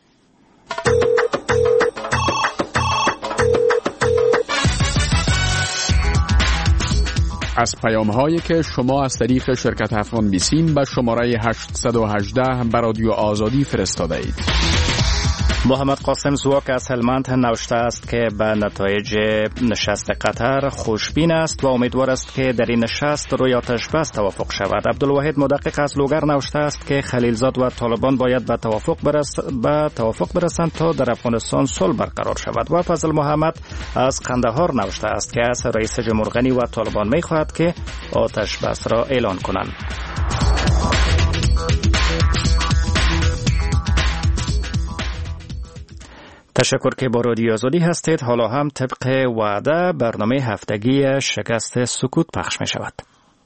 از پیام‌هایی که شما از طریق شرکت افغان بیسیم به شماره هشت یک هشت به رادیو آزادی فرستاده اید. محمد قاسم زواک از هلمند نوشته است که به نتایج نشست قطر خوشبین است و امیدوار است که در این نشست روی آتش بس توافق شود. عبدالواحد مدقق از لوگر نوشته است که خلیلزاد و طالبان باید به توافق برس به توافق برسند تا در افغانستان صلح برقرار شود. و فضل محمد از قندهار نوشته است که از رئیس جمهور غنی و طالبان می خواهد که آتش بس را اعلان کنند. تشکر که با رادیو آزادی هستید. حالا هم طبق وعده برنامه هفتگی شکست سکوت پخش می شود.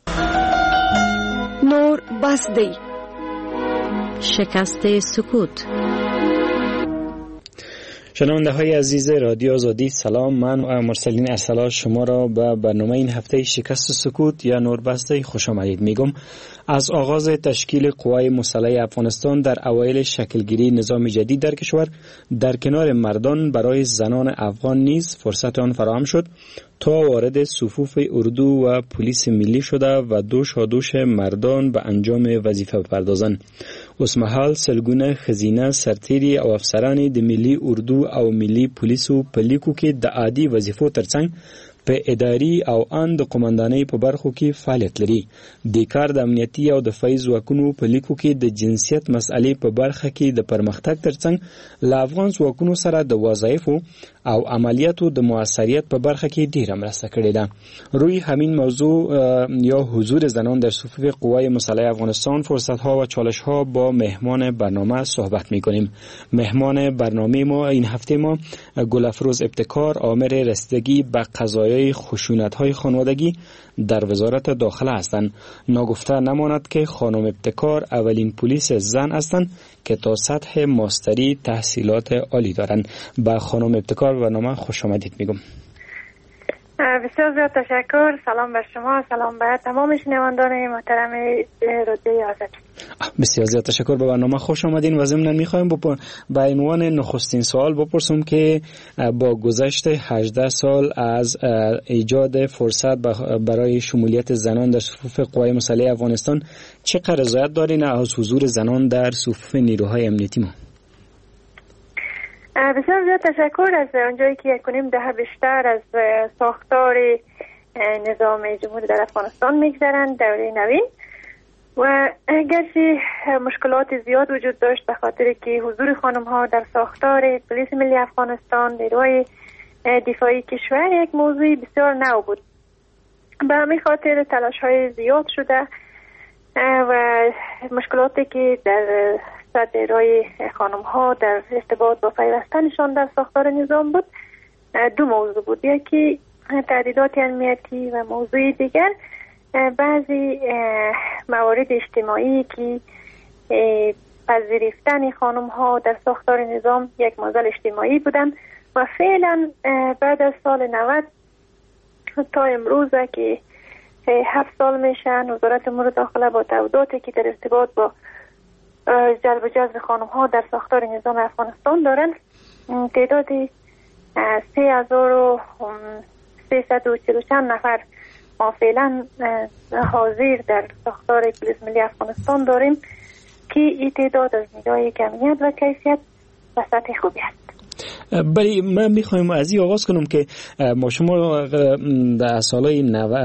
نور بسدی شکست سکوت. شنونده های عزیز رادیو آزادی سلام. من مرسلین ارسلا شما را به برنامه این هفته شکست سکوت یا نور بسته خوش آمدید میگم. از آغاز تشکیل قوای مسلح افغانستان در اوایل شکلگیری نظام جدید در کشور در کنار مردان برای زنان افغان نیز فرصت آن فراهم شد تا وارد صفوف اردو و پلیس ملی شده و دوش و دوش مردان به انجام وظیفه بپردازند. اوسمحال سلگونه خزینه سرتیری او افسران د ملی اردو او ملی پولیسو په لیکو کې د عادي وظیفو ترڅنګ په اداري او ان د قومندانۍ په برخو کې فعالیت لري. د کار د امنیتي او دفاعي ځواکونو په لیکو کې د جنسیت مسئلې په برخه کې د پرمختګ ترڅنګ له افغان ځواکونو سره د وظایفو او عملیاتو د موثریت په برخه کې ډیره مرسته کړې ده. روی همین موضوع یا حضور زنان در صفوف قوای مسلح افغانستان، فرصت‌ها و چالش‌ها با مهمان برنامه صحبت می‌کنیم. مهمان برنامه ما این هفته ما گلافروز ابتکار، آمر رسیدگی به قضایای خشونت‌های خانوادگی در وزارت داخله هستند. ناگفته نماند که خانم ابتکار اولین پلیس زن هستند که تا سطح ماستری تحصیلات عالی دارند. با خانم ابتکار برنامه خوش آمدید میگم. بسیار زیاد تشکر. سلام بر شما، سلام بر تمام شنوندان محترم رادیوی آزادی. بسیار زیاد تشکر. به برنامه خوش آمدین و ضمن میخوایم به عنوان نخستین سوال بپرسم که با گذشت هجده سال از ایجاد فرصت برای شمولیت زنان در صفوف قوای مسلح افغانستان چقدر رضایت دارین از حضور زنان در صفوف نیروهای امنیتی ما؟ بسیار زیاد تشکر. از اونجایی که یک کنیم ده بیشتر از ساختار نظام جمهوری در افغانستان میگذرند دوره نوین و گرچه مشکلات زیاد وجود داشت به خاطر که حضور خانم ها در ساختار پلیس ملی افغانستان، نیروهای دفاعی کشور یک موضوع بسیار نو بود. به همین خاطر تلاش های زیاد شده و مشکلاتی که در سطح رای خانم ها در ارتباط با پیوستنشان در ساختار نظام بود دو موضوع بود. یکی تهدیدات امنیتی و موضوع دیگر بعضی موارد اجتماعی که پذیرفتن خانم ها در ساختار نظام یک معضل اجتماعی بودن و فعلا بعد از سال نود تا امروز که هفت سال میشن وزارت امور داخله با تعهداتی که در ارتباط با جلب و جذب خانم ها در ساختار نظام افغانستان دارن تعدادی سه هزار و سیصد و چهل و چند نفر ما فعلا حاضر در ساختار پلیس ملی افغانستان داریم که این تعداد از نگاه کمیت و کیفیت و سطح خوبی است. بلی من میخوایم از این آغاز کنم که ما شما در سالهای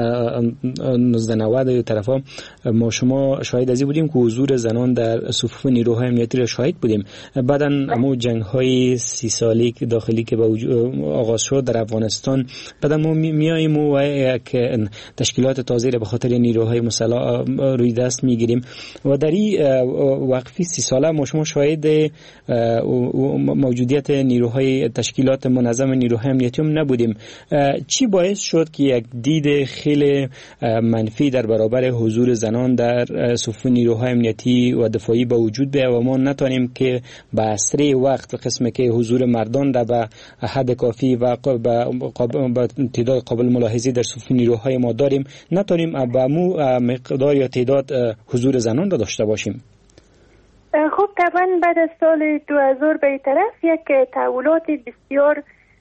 نوزده نود طرف ها ما شما شاهد از این بودیم که حضور زنان در صفوف نیروهای امنیتی را شاهد بودیم. بعداً اما جنگ های سی سالی که داخلی که آغاز شد در افغانستان، بعداً ما میاییم و یک تشکیلات تازه را به خاطر نیروهای مسلح روی دست میگیریم و در این وقفی سی ساله ما شما شاهد موجودیت نیروهای تشکیلات منظم نیروهای امنیتی هم نبودیم. چی باعث شد که یک دید خیلی منفی در برابر حضور زنان در صفوف نیروهای امنیتی و دفاعی به وجود بیاید و ما نتونیم که به اسرع وقت قسمی که حضور مردان در به حد کافی و به تعداد قابل ملاحظه در صفوف نیروهای ما داریم نتونیم به مو مقدار یا تعداد حضور زنان را داشته باشیم؟ خب طبعا بعد از سال دو هزار به طرف یک تحولات بسیار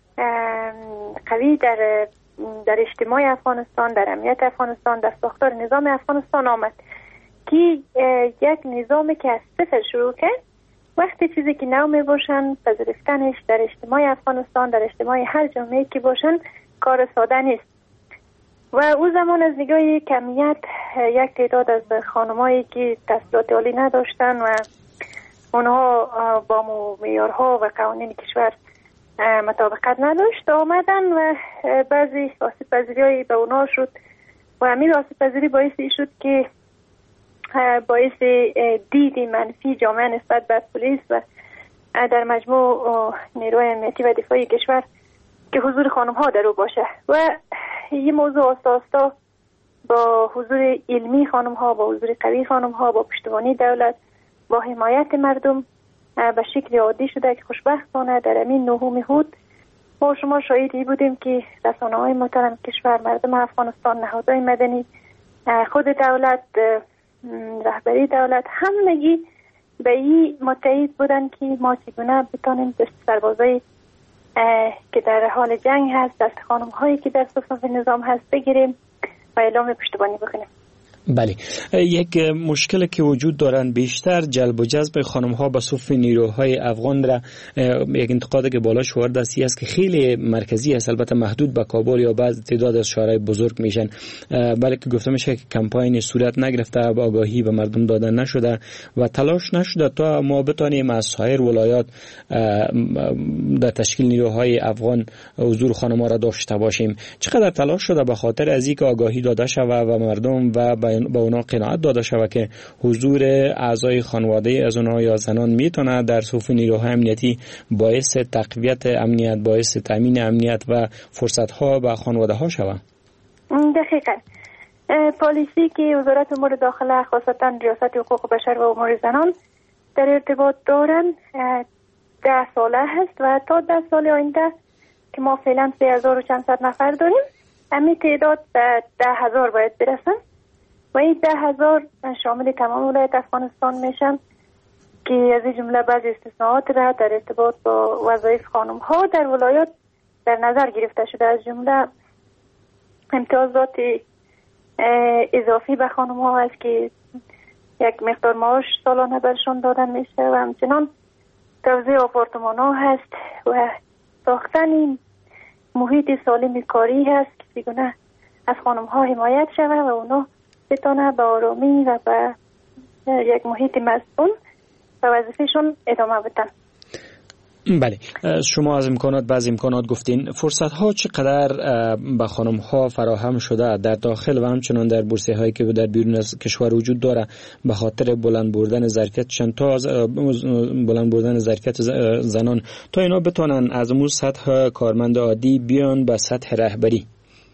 قوی در در اجتماع افغانستان، در امنیت افغانستان، در ساختار نظام افغانستان آمد که یک نظامی که از صفر شروع کرد وقتی چیزی که نو می باشن پذیرفتنش در اجتماع افغانستان، در اجتماع هر جامعه که باشن کار ساده نیست و او زمان از نگاه کمیت یک تعداد از خانمایی که تحصیلات عالی نداشتن و اونها با معیارها و قوانین کشور مطابقت نداشت آمدن و بعضی آسیب پذیری به اونها شد و همین آسیب پذیری باعث شد که باعث دید منفی جامعه نسبت به پلیس و در مجموع نیروی امنیتی و دفاعی کشور که حضور خانم ها در او باشه و یه موضوع آستا آستا با حضور علمی خانم ها، با حضور قوی خانم ها، با پشتیبانی دولت، با حمایت مردم به شکل عادی شده که خوشبختانه در همین نهم هود ما شما شاهدی بودیم که رسانه‌های محترم کشور، مردم افغانستان، نهادهای مدنی، خود دولت، رهبری دولت همگی به این متعهد بودن که ما چگونه بتانیم دست سربازای که در حال جنگ هست، دست خانم هایی که در صفوف نظام هست بگیریم و اعلام پشتیبانی بکنیم. بله، یک مشکل که وجود دارند بیشتر جلب و جذب خانم ها به صف نیروهای افغان را یک انتقادی که بالا شورده است که خیلی مرکزی است، البته محدود به کابل یا بعض تعداد از شهرهای بزرگ میشن، بلکه گفته میشه که کمپاین صورت نگرفته، به آگاهی به مردم داده نشده و تلاش نشده تا ما بتانیم از سایر ولایات در تشکیل نیروهای افغان حضور خانم ها را داشته باشیم. چقدر تلاش شده به خاطر از اینکه آگاهی داده شود و مردم و با اونا قناعت داده شود که حضور اعضای خانواده از اونها یا زنان میتونه در صفوف نیروهای امنیتی باعث تقویت امنیت، باعث تامین امنیت و فرصت ها به خانواده ها شود؟ دقیقاً پالیسی که وزارت امور داخله خاصتا ریاست حقوق بشر و امور زنان در ارتباط دارن ده ساله هست و تا ده سال آینده که ما فعلا سه هزار و چند صد نفر داریم همین تعداد به ده هزار باید برسن و این ده هزار شامل تمام ولایت افغانستان میشن که از این جمله بعضی استثناءات را در ارتباط با وظایف خانم ها در ولایات در نظر گرفته شده. از جمله امتیازات اضافی به خانم ها است که یک مقدار معاش سالانه برشان دادن میشه و همچنان توزیع آپارتمان ها هست و ساختن محیط سالم کاری هست که بیگونه از خانم ها حمایت شود و اونا بتانه به آرامی و به یک محیط مسئول و وظیفهشون ادامه بدن. بله، شما از امکانات بعض امکانات گفتین، فرصت ها چقدر به خانم ها فراهم شده در داخل و همچنان در بورسیه هایی که در بیرون از کشور وجود داره به خاطر بلند بردن ظرفیتشان تا بلند بردن ظرفیت زنان تا اینا بتونن از اون سطح کارمند عادی بیان به سطح رهبری؟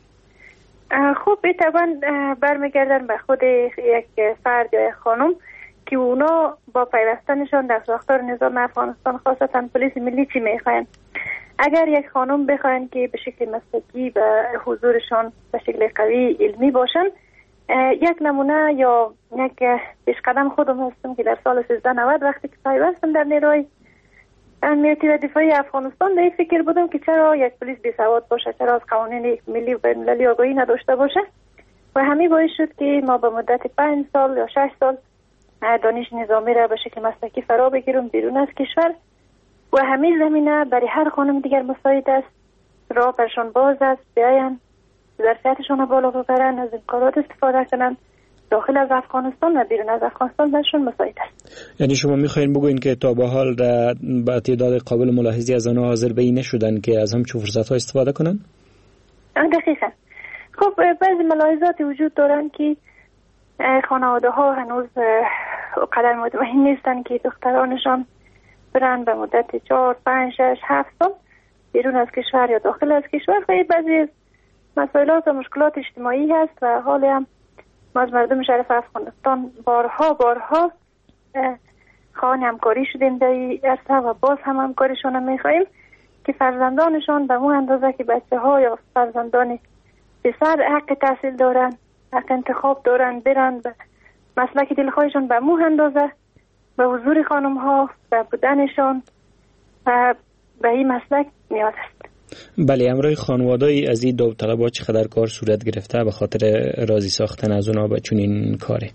خوب طبعا برمیگردن به خود یک فرد یا یک خانم که اونا با پیوستنشان در ساختار نظام افغانستان خاصتا پلیس ملی چی میخواین. اگر یک خانم بخواین که به شکل مسلکی به حضورشان به شکل قوی علمی باشن، یک نمونه یا یک پیشقدم خودم هستم که در سال سیزده نود وقتی که پیوستم در نیروی امنیتی و دفاعی افغانستان در فکر بودم که چرا یک پلیس بی سواد باشه، چرا از قوانین ملی و بین‌المللی آگاهی نداشته باشه و همین باعث شد که ما به مدت پنج سال یا شش سال دانش نظامی را به شکل مسلکی فرا بگیرم بیرون از کشور و همین زمینه برای هر خانم دیگر مساعد است، راه برشان باز است، بیاین ظرفیتشان بالا ببرن، از امکانات استفاده کنن داخل از افغانستان و بیرون از افغانستان برشان مساعد است. یعنی شما میخواین بگوین که تا به حال با تعداد قابل ملاحظی از آنها حاضر به این نشدن که از همچون فرصت ها استفاده کنن؟ دقیقا. خب بعضی ملاحظات وجود دارن که خانواده ها هنوز قدر مطمئن نیستن که دخترانشان برن به مدت چهار، پنج، شش، هفت سال بیرون از کشور یا داخل از کشور. خیلی بعضی مسائلات و مشکلات اجتماعی هست و حالی هم ما از مردم شریف افغانستان بارها بارها خواهان همکاری شدیم در این عرصه و باز هم همکاریشان میخواییم که فرزندانشان به مو اندازه که بچه ها یا فرزندان پسر حق تحصیل دارن، حق انتخاب دارن، برن به مسلک دلخواهشان به مو اندازه به حضور خانم ها و بودنشان و به این مسلک نیاز است. بله، امروی خانواده‌ای از این داوطلب‌ها چقدر کار صورت گرفته به خاطر راضی ساختن از اونها به چنین کاری؟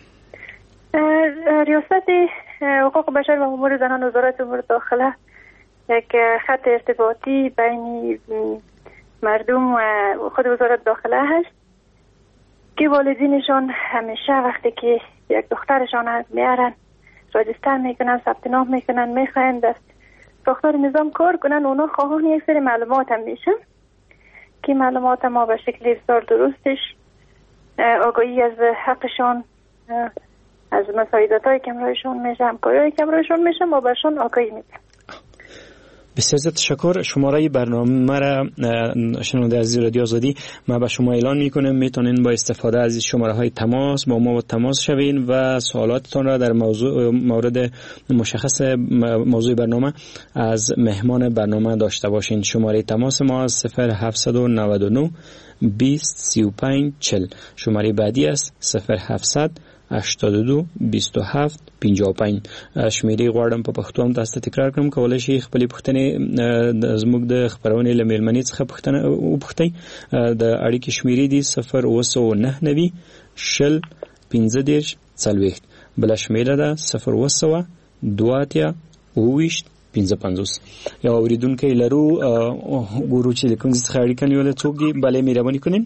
ریاست حقوق بشر و امور زنان وزارت امور داخله یک خط ارتباطی بین مردم و خود وزارت داخله هست که والدینشان همیشه وقتی که یک دخترشان هست میارن راجستر میکنن، ثبت نام میکنن، میخواین در ساختار نظام کار کنن. اونا خواهان یک سری معلومات هم میشن که معلومات ما به شکل بسیار درستش آگاهی از حقشان، از مساعدت های کمرایشان میشه، همکاری های کمرایشان میشه، ما برشان آگاهی میدیم. بسیار تشکر. شماره برنامه را شنونده عزیز رادیو آزادی ما به شما اعلان میکنیم، میتونین با استفاده از شماره های تماس با ما تماس شوین و سوالاتتان را در موضوع مورد مشخص موضوع برنامه از مهمان برنامه داشته باشین. شماره تماس ما از صفر هفت نه نه بیست سی و پنج چهل. شماره بعدی است صفر هفتصد هشتاد و دو بیست و هفت پنجاه و پنج. شمیرې غواړم په پښتو هم تاسو ته تکرار کړم، کولای شئ خپلې پوښتنې زموږ د خپرونې له میلمنې څخه پوښتنه وپوښتئ. د اړیکې شمیرې دي صفر اوه سوه نهه نوي شل پنځه دېرش څلوېښت. بله شمیره ده صفر اوه سوه دوه اتیا اوه ویشت پنځه پنځوس. یو اورېدونکی لرو، ګورو چې د کوم ځای څخه اړیکه نیولې څوک دي. بله مهرباني کنین.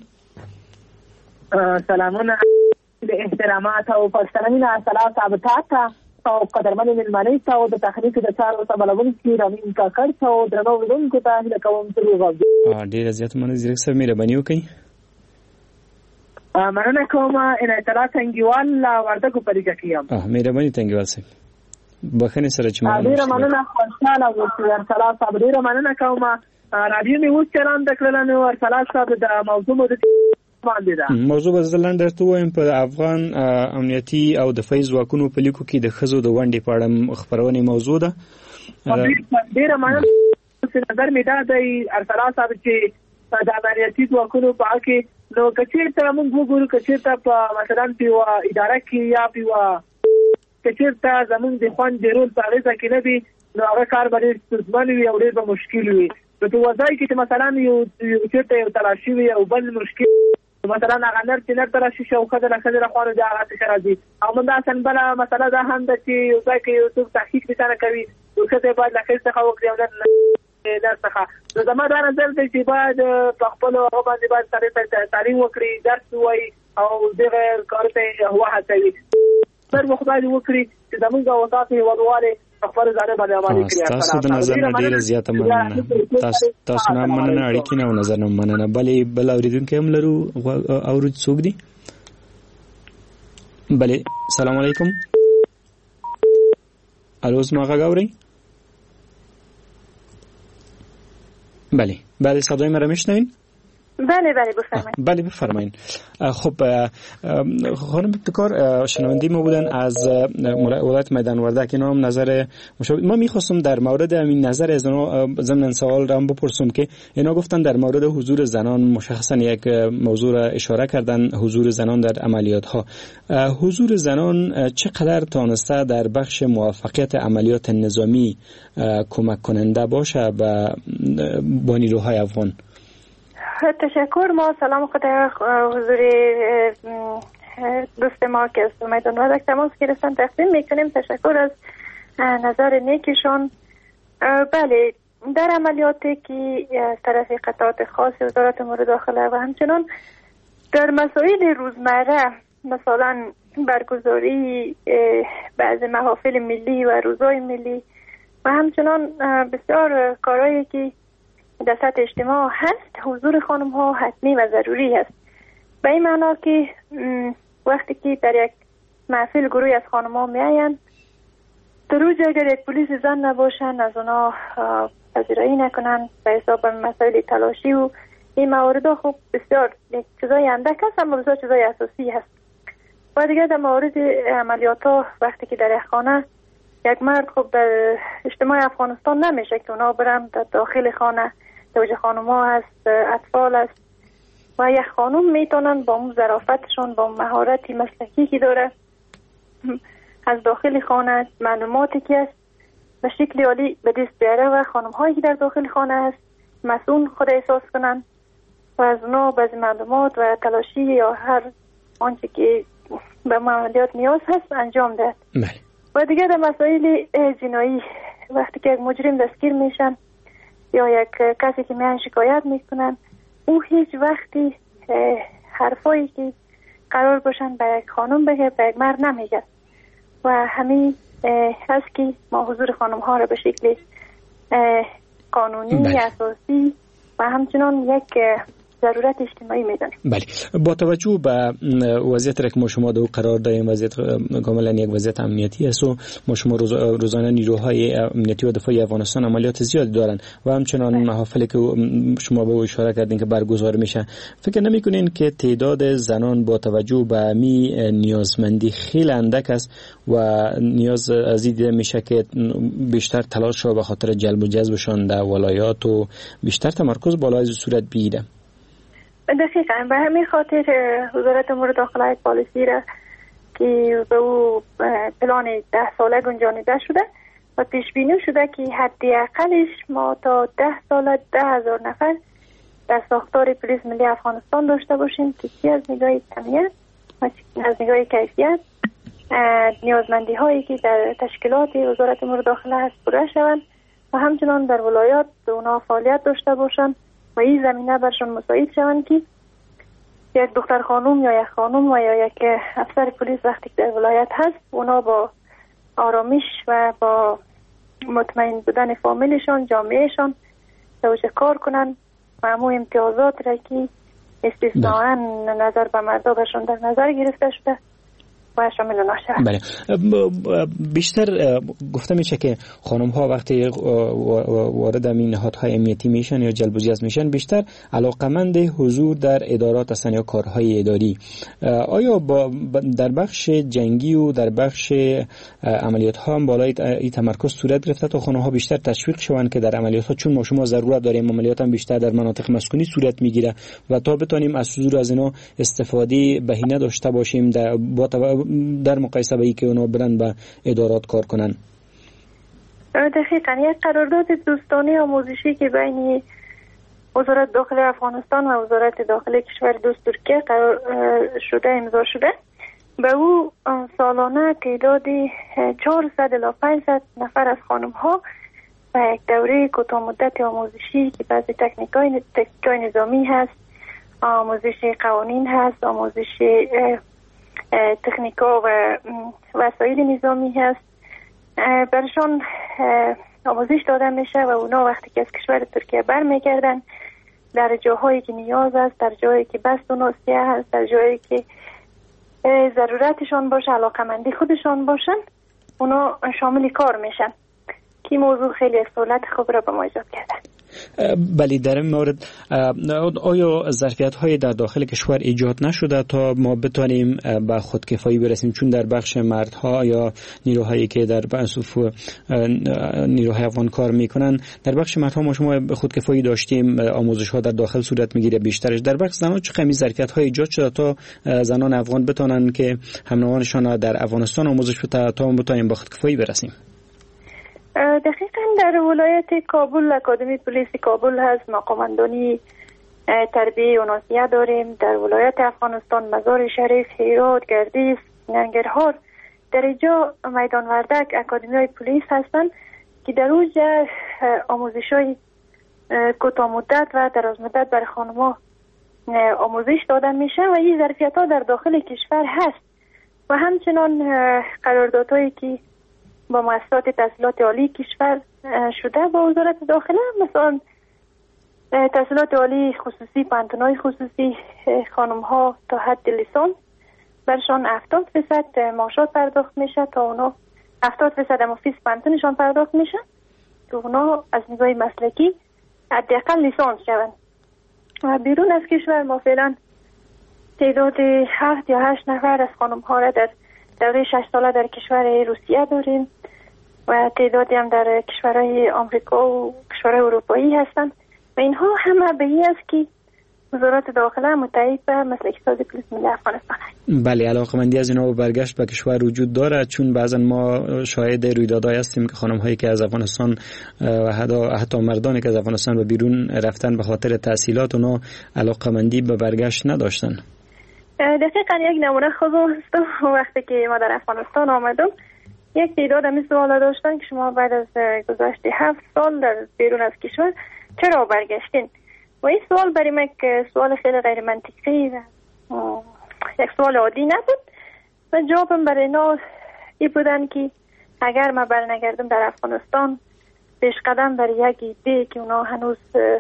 سلامونه د احترامات او پښتنمي اصالات ثابتات او قدرمن ملمنۍ ته د تخنیک د چارو سمبلونکي رامین کاکړ ته درنو ودونکو ته هیله کوم چې وغوږ. ډېره زیاته مننه زیرک صاحب، مهرباني وکړئ. مننه کوم عنایت الله تنګیوال وردګو پریږه کیم. مهرباني تنګیوال صاحب، بخښنې سره چې ما ډېره مننه، خوشاله اوسئ. ارسلا صاحب ډېره مننه کوم. رادیو مې اوس چلند کړل نو ارسلا صاحب د موضوع مو موضوع به زه لنډ درته ووایم. په افغان امنیتي او دفاعي ځواکونو په لیکو کې د ښځو د ونډې په اړه خپرونې موضوع ده. ډېره مننه. نظر مې دا دی ارسلا صاحب چې د امنیتي ځواکونو په حق کې. نو که چېرته موږ وګورو که چېرته په مثلا په یوه اداره کې یا په یوه که چېرته زموږ د خوند د رول په اغېزه کې نه وي نو هغه کار به ډېر ستونزمن وي او ډېر به مشکل وي. نو په یوه ځای کې چې مثلا یو چېرته یو تلاشي وي او بل مشکل مثلا هغه نر چې نر تلاشي شي او ښځه له ښځې لخوا نو د هغه څخه راځي. او همداسې بله مسله دا هم ده چې یو ځای کې یو څوک تحقیق نه کوي نو ښځه باید له ښځې څخه وکړي او نر نر څخه. نو زما دا نظر دی چې باید په خپلو هغه باندې باید سړی ته تعلیم وکړي، درس ووایي او دغه کار ته وهڅوي. سر به خدای دې وکړي چې زموږ اوساط هېوادوالې خپل ځانه باندې عملي کړي. تاسو د نظر نه ډیره زیاته مننه. تاسو تاسو نه مننه، اړیکې نه او نظر نه مننه. بلې بل اوریدونکي هم لرو. اورید څوک دی؟ بلې سلام علیکم. الو زما غږ اورئ؟ بله بله صدای مرا میشنوین؟ بله بله بفرمایید. بله بفرمایید. خب خانم ابتکار شنونده ما بودن از ولایت میدان وردک، اینا هم نظر مشابه. ما میخواستم در مورد همین نظر از اینا ضمن سوال را هم بپرسم که اینا گفتن در مورد حضور زنان مشخصا یک موضوع را اشاره کردن، حضور زنان در عملیات ها. حضور زنان چقدر تانسته در بخش موفقیت عملیات نظامی کمک کننده باشه با نیروهای افغان؟ تشکر. ما سلام خود حضور دوست ما که از میدان وردک تماس گرفتن تقدیم میکنیم. تشکر از نظر نیکشان. بله در عملیاتی که از طرف قطعات خاص وزارت امور داخله و همچنان در مسائل روزمره مثلا برگزاری بعض محافل ملی و روزهای ملی و همچنان بسیار کارهایی که در سطح اجتماع هست، حضور خانم ها حتمی و ضروری است. به این معنا که وقتی که در یک محفل گروهی از خانم ها می آیند، در روز اگر یک پلیس زن نباشن از اونا پذیرایی نکنن به حساب مسائل تلاشی و این موارد خب بسیار چیزای اندک هست اما بسیار چیزای اساسی هست. و دیگر در مورد عملیات ها وقتی که در خانه یک مرد خب در اجتماع افغانستان نمیشه که اونا برن در داخل خانه دوجه خانم ها هست، اطفال هست و یک خانم میتونن با اون ظرافتشون با مهارتی مسلکی که داره از داخل خانه معلوماتی که هست به شکل عالی به دست بیاره و خانم هایی که در داخل خانه هست مسئول خود احساس کنن و از اونا بعضی معلومات و تلاشی یا هر آنچه که به عملیات نیاز هست انجام داد. و دیگه در مسائل جنایی وقتی که یک مجرم دستگیر میشن یا یک کسی که میان شکایت میکنن او هیچ وقتی حرفایی که قرار باشن به یک خانم بگه به یک مرد نمیگه و همین هست که ما حضور خانم ها را به شکل قانونی اساسی و همچنان یک ضرورت اجتماعی میدونیم. بله، با توجه به وضعیت را که ما شما دو قرار داریم، وضعیت کاملا یک وضعیت امنیتی است و ما شما روز روزانه نیروهای امنیتی و دفاعی افغانستان عملیات زیادی دارن و همچنان محافلی که شما به اشاره کردین که برگزار میشه، فکر نمیکنین که تعداد زنان با توجه به می نیازمندی خیلی اندک است و نیاز از دیده میشه که بیشتر تلاش را به خاطر جلب و جذبشان در ولایات و بیشتر تمرکز بالای صورت بیده؟ دقیقاً به همین خاطر وزارت امور داخله پالیسی را که به او پلان ده ساله گنجانیده شده و پیش بینی شده که حدی اقلش ما تا ده ساله ده هزار نفر در ساختار پلیس ملی افغانستان داشته باشیم که چی از نگاه کمیت و از نگاه کیفیت نیازمندی هایی که در تشکیلات وزارت امور داخله هست پوره شوند و همچنان در ولایات اونا فعالیت داشته باشند و این زمینه برشون مساعد شوند که یک دختر خانم یا یک خانم و یا یک افسر پلیس وقتی در ولایت هست اونا با آرامش و با مطمئن بودن فامیلشان جامعهشان توجه کار کنن و همو امتیازات را که استثناءً نظر به مردا برشون در نظر گرفته شده و شامل آنها شود. بله. بیشتر گفته میشه که خانم ها وقتی وارد این نهادهای امنیتی میشن یا جلب و جذب میشن بیشتر علاقمند حضور در ادارات هستن یا کارهای اداری. آیا با در بخش جنگی و در بخش عملیات ها هم بالای این تمرکز صورت گرفته تا خانم ها بیشتر تشویق شوند که در عملیات ها، چون ما شما ضرورت داریم عملیات هم بیشتر در مناطق مسکونی صورت میگیره و تا بتونیم از حضور از اینا استفاده بهینه داشته باشیم در با در مقایسه با اینکه اونا برن به ادارات کار کنن. دقیقاً یک قرارداد دوستانه آموزشی که بین وزارت داخلی افغانستان و وزارت داخلی کشور دوست ترکیه قرار شده امضا شده. به او سالانه تعداد چهارصد الی پانصد نفر از خانم ها و یک دوره کوتاه مدت آموزشی که بعضی تکنیکای تکنیکای نظامی هست، آموزش قوانین هست، آموزش تکنیکا و وسایل نظامی هست، برشان آموزش داده میشه و اونا وقتی که از کشور ترکیه برمیگردن در جاهایی که نیاز است، در جایی که بست و ناسیه هست، در جایی که ضرورتشان باشه، علاقمندی خودشان باشن، اونا شامل کار میشن که موضوع خیلی سهولت خوب را به ما ایجاد کردن. بله، در این مورد آیا ظرفیت های در داخل کشور ایجاد نشده تا ما بتونیم به خودکفایی برسیم؟ چون در بخش مردها یا نیروهایی که در بحث نیروهای افغان کار میکنن، در بخش مردها ما شما خودکفایی داشتیم، آموزش ها در داخل صورت میگیره بیشترش. در بخش زنان چه قمی ظرفیت های ایجاد شده تا زنان افغان بتونن که هم نوانشان در افغانستان آموزش بده تا ما بتونیم به خودکفایی برسیم؟ دقیقاً در ولایت کابل اکادمی پلیس کابل هست، مقامندانی تربیه و ناسیه داریم. در ولایت افغانستان مزار شریف، هرات، گردیز، ننگرهار، در اینجا میدان وردک اکادمی های پلیس هستند که در اونجا آموزش های کوتاه مدت و دراز مدت برای خانم‌ها آموزش داده میشه و این ظرفیت ها در داخل کشور هست و همچنان قراردادهایی که با مؤسسات تحصیلات عالی کشور شده با وزارت داخله، مثلا تحصیلات عالی خصوصی، پانتونای خصوصی خانم ها تا حد لیسانس برشان هفتاد درصد معاشات پرداخت میشه تا اونا هفتاد درصد مفیز پانتونشان پرداخت میشه که اونا از نگاه مسلکی حداقل لیسانس شوند. و بیرون از کشور ما فعلا تعداد هفت یا هشت نفر از خانم ها را در دوره شش ساله در کشور روسیه داریم و تعدادی هم در کشورهای آمریکا و کشورهای اروپایی هستند و اینها همه به این است که وزارت داخله متعهد به مسلک سازی پلیس ملی افغانستان است. بله، علاقمندی از اینا و برگشت به کشور وجود داره، چون بعضا ما شاهد رویدادهایی هستیم که خانم هایی که از افغانستان و حتی مردانی که از افغانستان به بیرون رفتن به خاطر تحصیلات، اونا علاقمندی به برگشت نداشتن. دقیقاً یک نمونه خوب است. وقتی که ما در افغانستان آمدم یک تعداد همی سوال داشتن که شما بعد از گذشت هفت سال در بیرون از کشور چرا برگشتین؟ و این سوال برای من که سوال خیلی غیر منطقی و یک سوال عادی نبود و جوابم برای اینا ای بودن که اگر ما برنگردم در افغانستان پیش قدم برای یک ایده که اونا هنوز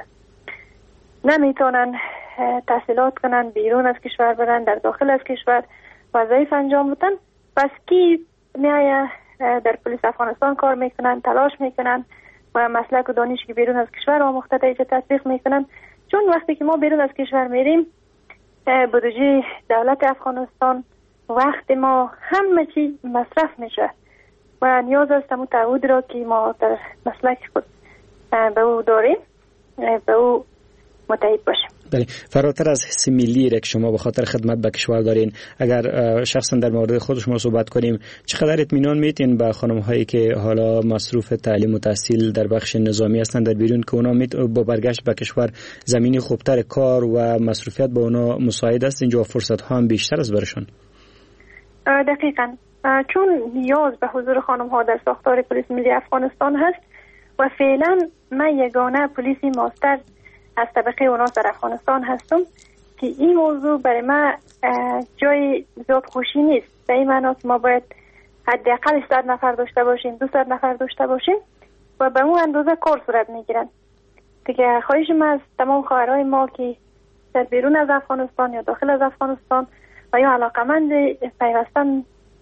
نمیتونن تحصیلات کنن، بیرون از کشور برن، در داخل از کشور وظایف انجام بدن، پس کی میایه در پلیس افغانستان کار میکنن، تلاش میکنن و مسلک و دانش که بیرون از کشور آموخته دیگه تطبیق میکنن. چون وقتی که ما بیرون از کشور میریم بودجه دولت افغانستان، وقت ما همه چی مصرف میشه و نیاز است همون تعهد را که ما در مسلک خود به او داریم به او متعهد باشیم. بله، فراتر از حس ملی را که شما به خاطر خدمت به کشور دارین، اگر شخصا در مورد خود شما صحبت کنیم، چقدر اطمینان میتین به خانم هایی که حالا مصروف تعلیم و تحصیل در بخش نظامی هستند در بیرون که اونا با برگشت به کشور زمینی خوبتر کار و مصروفیت با اونا مساعد است، اینجا فرصت ها هم بیشتر است برشون؟ دقیقاً، چون نیاز به حضور خانم ها در ساختار پلیس ملی افغانستان هست و فعلا من یگانه پلیسی ماستر از طبقه اوناس در افغانستان هستم که این موضوع برای من جای زیاد خوشی نیست. به این معنی که ما باید حداقل صد نفر داشته باشیم، دویست نفر داشته باشیم و به اون اندازه کار صورت میگیرن. دیگه خواهش من از تمام خواهرای ما که در بیرون از افغانستان یا داخل از افغانستان و یا علاقمند پیوستن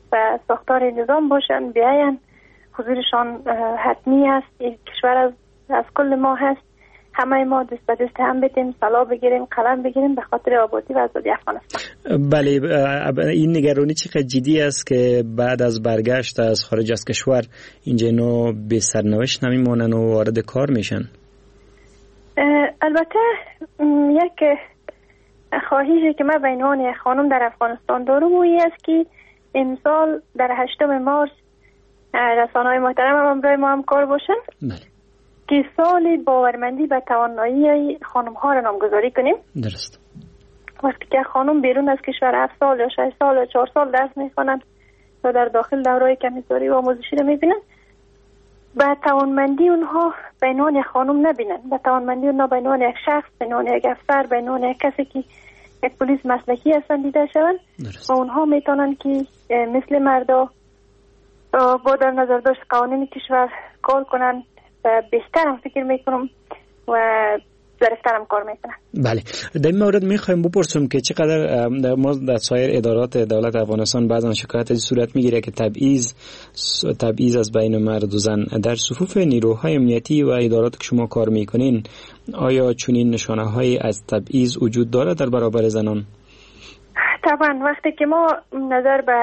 و ساختار نظام باشن، بیاین حضورشان حتمی است. این کشور از, از کل ما هست، همه ما دست به دست هم بدیم، سلا بگیریم، قلم بگیریم به خاطر آبادی و آزادی افغانستان. بله، این نگرانی چقدر جدی است که بعد از برگشت از خارج از کشور اینجا اینو به سرنوشت نمیمونن و وارد کار میشن؟ البته یک خواهشی که من به عنوان خانم در افغانستان دارم و این است که امسال در هشتم مارس رسانه‌های محترم هم برای ما همکار باشن که سال باورمندی به توانایی خانم ها را نامگذاری کنیم. درست. وقتی که خانم بیرون از کشور هفت سال یا شش سال یا چهار سال درس میخوانند و در داخل دوره‌های کمیساری و آموزشی را میبینن، به توانمندی اونها به عنوان خانم نبینن، به توانمندی اونها به عنوان یک شخص، به عنوان یک افسر، به عنوان یک کسی که یک پلیس مسلکی هستند دیده شوند و اونها میتونن که مثل مردا با در نظر داشت قوانین کشور کار کنن و بیشتر هم فکر میکنم و ظریفتر هم کار میکنن. بله، در این مورد میخوایم بپرسیم که چقدر ما در سایر ادارات دولت افغانستان بعضا شکایت از صورت میگیره که تبعیض تبعیض از بین مرد و زن در صفوف نیروهای امنیتی و ادارات که شما کار میکنین، آیا چنین نشانه هایی از تبعیض وجود داره در برابر زنان؟ طبعا وقتی که ما نظر به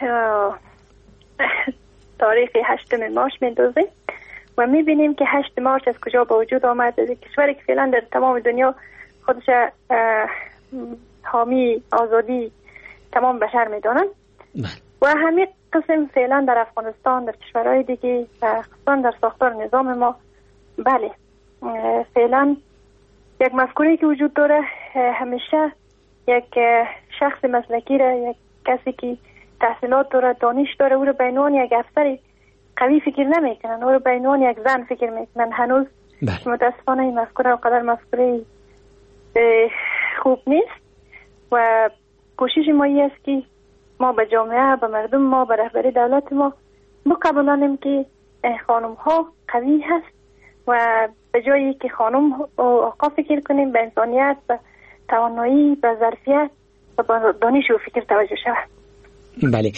تاریخ هشتم مارس میندازیم و میبینیم که هشت مارس از کجا به وجود آمد، از کشوری که فعلا در تمام دنیا خودش حامی آزادی تمام بشر میدانند و همین قسم فعلا در افغانستان، در کشورهای دیگه و خصوصا در ساختار نظام ما، بله فعلا یک مفکوری که وجود داره، همیشه یک شخص مسلکی را، یک کسی که تحصیلات داره، دانش داره، او را به عنوان یک افسر قوی فکر نمیکنن، او را به عنوان یک زن فکر میکنن. هنوز متاسفانه این مفکوره و قدر مفکوره خوب نیست و کوشش ما این است که ما به جامعه، به مردم ما، به رهبری دولت ما بقبولانیم که خانم ها قوی هست و به جایی که خانم و آقا فکر کنیم به انسانیت، به توانایی، به ظرفیت و به دانش و فکر توجه شود. بله،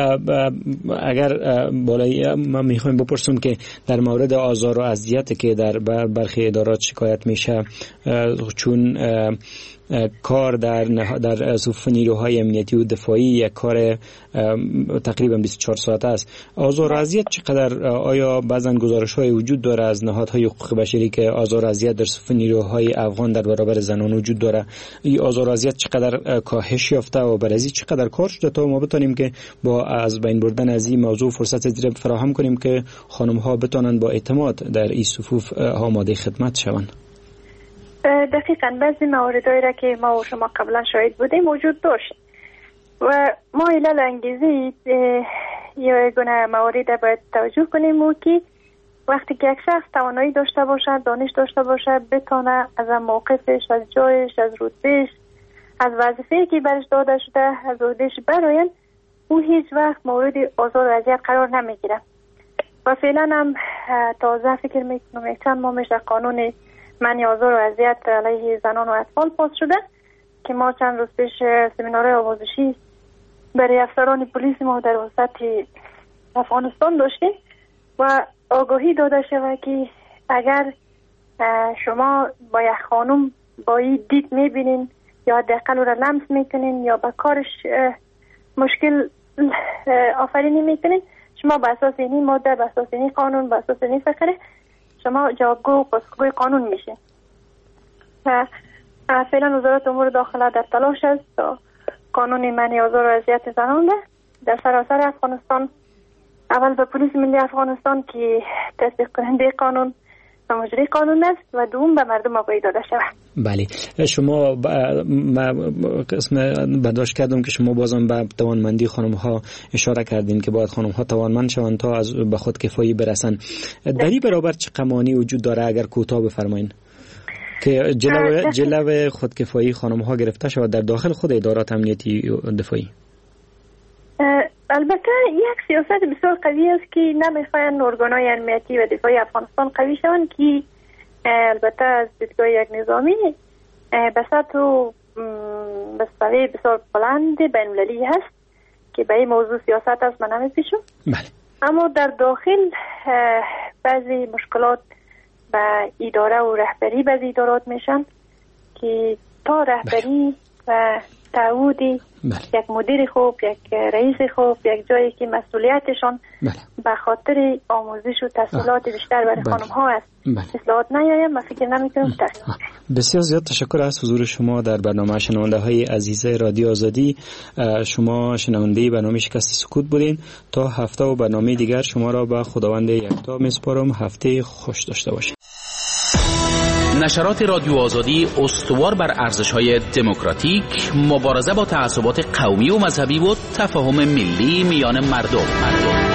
اگر بالای ما میخوایم بپرسیم که در مورد آزار و اذیت که در برخی ادارات شکایت میشه، چون کار در در صفوف نیروهای امنیتی و دفاعی یک کار تقریبا بیست و چهار ساعته است، آزار و اذیت چقدر؟ آیا بعضن گزارش‌های وجود داره از نهادهای حقوق بشری که آزار و اذیت در صفوف نیروهای افغان در برابر زنان وجود داره؟ این آزار و اذیت چقدر کاهش یافته و برای چقدر کار شده تا ما بتونیم که با از بین بردن از این موضوع فرصت زیاد فراهم کنیم که خانم‌ها بتونن با اعتماد در این صفوف آماده خدمت شوند؟ دقیقاً بعضی مواردهایی را که ما و شما قبلا شاهد بودیم وجود داشت و ما علل انگیزی یا گونه مواردی باید توجه کنیم و که وقتی که یک شخص توانایی داشته باشد، دانش داشته باشد، بتونه از موقفش، از جایش، از رتبهش، از وظیفه‌ای که برش داده شده، از عهدهش براین، او هیچ وقت مورد آزار و اذیت قرار نمیگیره و فعلا هم تازه فکر میکنم چند ماه میشه قانون منع آزار و اذیت علیه زنان و اطفال پاس شده که ما چند روز پیش سمینارهای آموزشی برای افسران پلیس ما در وسط افغانستان داشتیم و آگاهی داده شده که اگر شما با یک خانم با این دید میبینین یا حداقل او را لمس میکنین یا به کارش مشکل آفرینی میکنین، شما به اساس این ماده، به اساس این قانون، به اساس این فقره شما جوابگو و پاسخگوی قانون میشه. فعلا وزارت امور داخله در تلاش است تا قانون منع آزار و اذیت زنان در سراسر افغانستان، اول به پلیس ملی افغانستان که تصدیق کننده قانون و مجری قانون است و دوم به مردم آگاهی داده شود. بله، شما قسم برداشت کردم که شما بازم به توانمندی خانم ها اشاره کردین که باید خانم ها توانمند شوند تا از به خود کفایی برسن. در این برابر چه قوانینی وجود داره اگر کوتاه بفرمایین که جلو جلو خودکفایی خانم ها گرفته شود در داخل خود ادارات امنیتی و دفاعی؟ البته یک سیاست بسیار قوی است که نمیخواین ارگانهای امنیتی و دفاعی افغانستان قوی شوند که البته از دیدگاه یک نظامی به سطح و به سطح بسیار بلند بین‌المللی هست که به این موضوع سیاست است من نمیپیشم. بله. اما در داخل بعضی مشکلات به اداره و رهبری بعضی ادارات میشن که تا رهبری و تعهدی یک مدیر خوب، یک رئیس خوب، یک جایی که مسئولیتشان به خاطر آموزش و تحصیلات بیشتر برای خانم ها است اصلاحات نیایم، من فکر نمی‌کنم تحصیل. بسیار زیاد تشکر از حضور شما در برنامه. شنونده های عزیز رادیو آزادی، شما شنونده برنامه شکست سکوت بودین. تا هفته و برنامه دیگر شما را به خداوند یکتا میسپارم. هفته خوش داشته باشید. نشرات رادیو آزادی استوار بر ارزش‌های دموکراتیک، مبارزه با تعصبات قومی و مذهبی و تفاهم ملی میان مردم. مردم.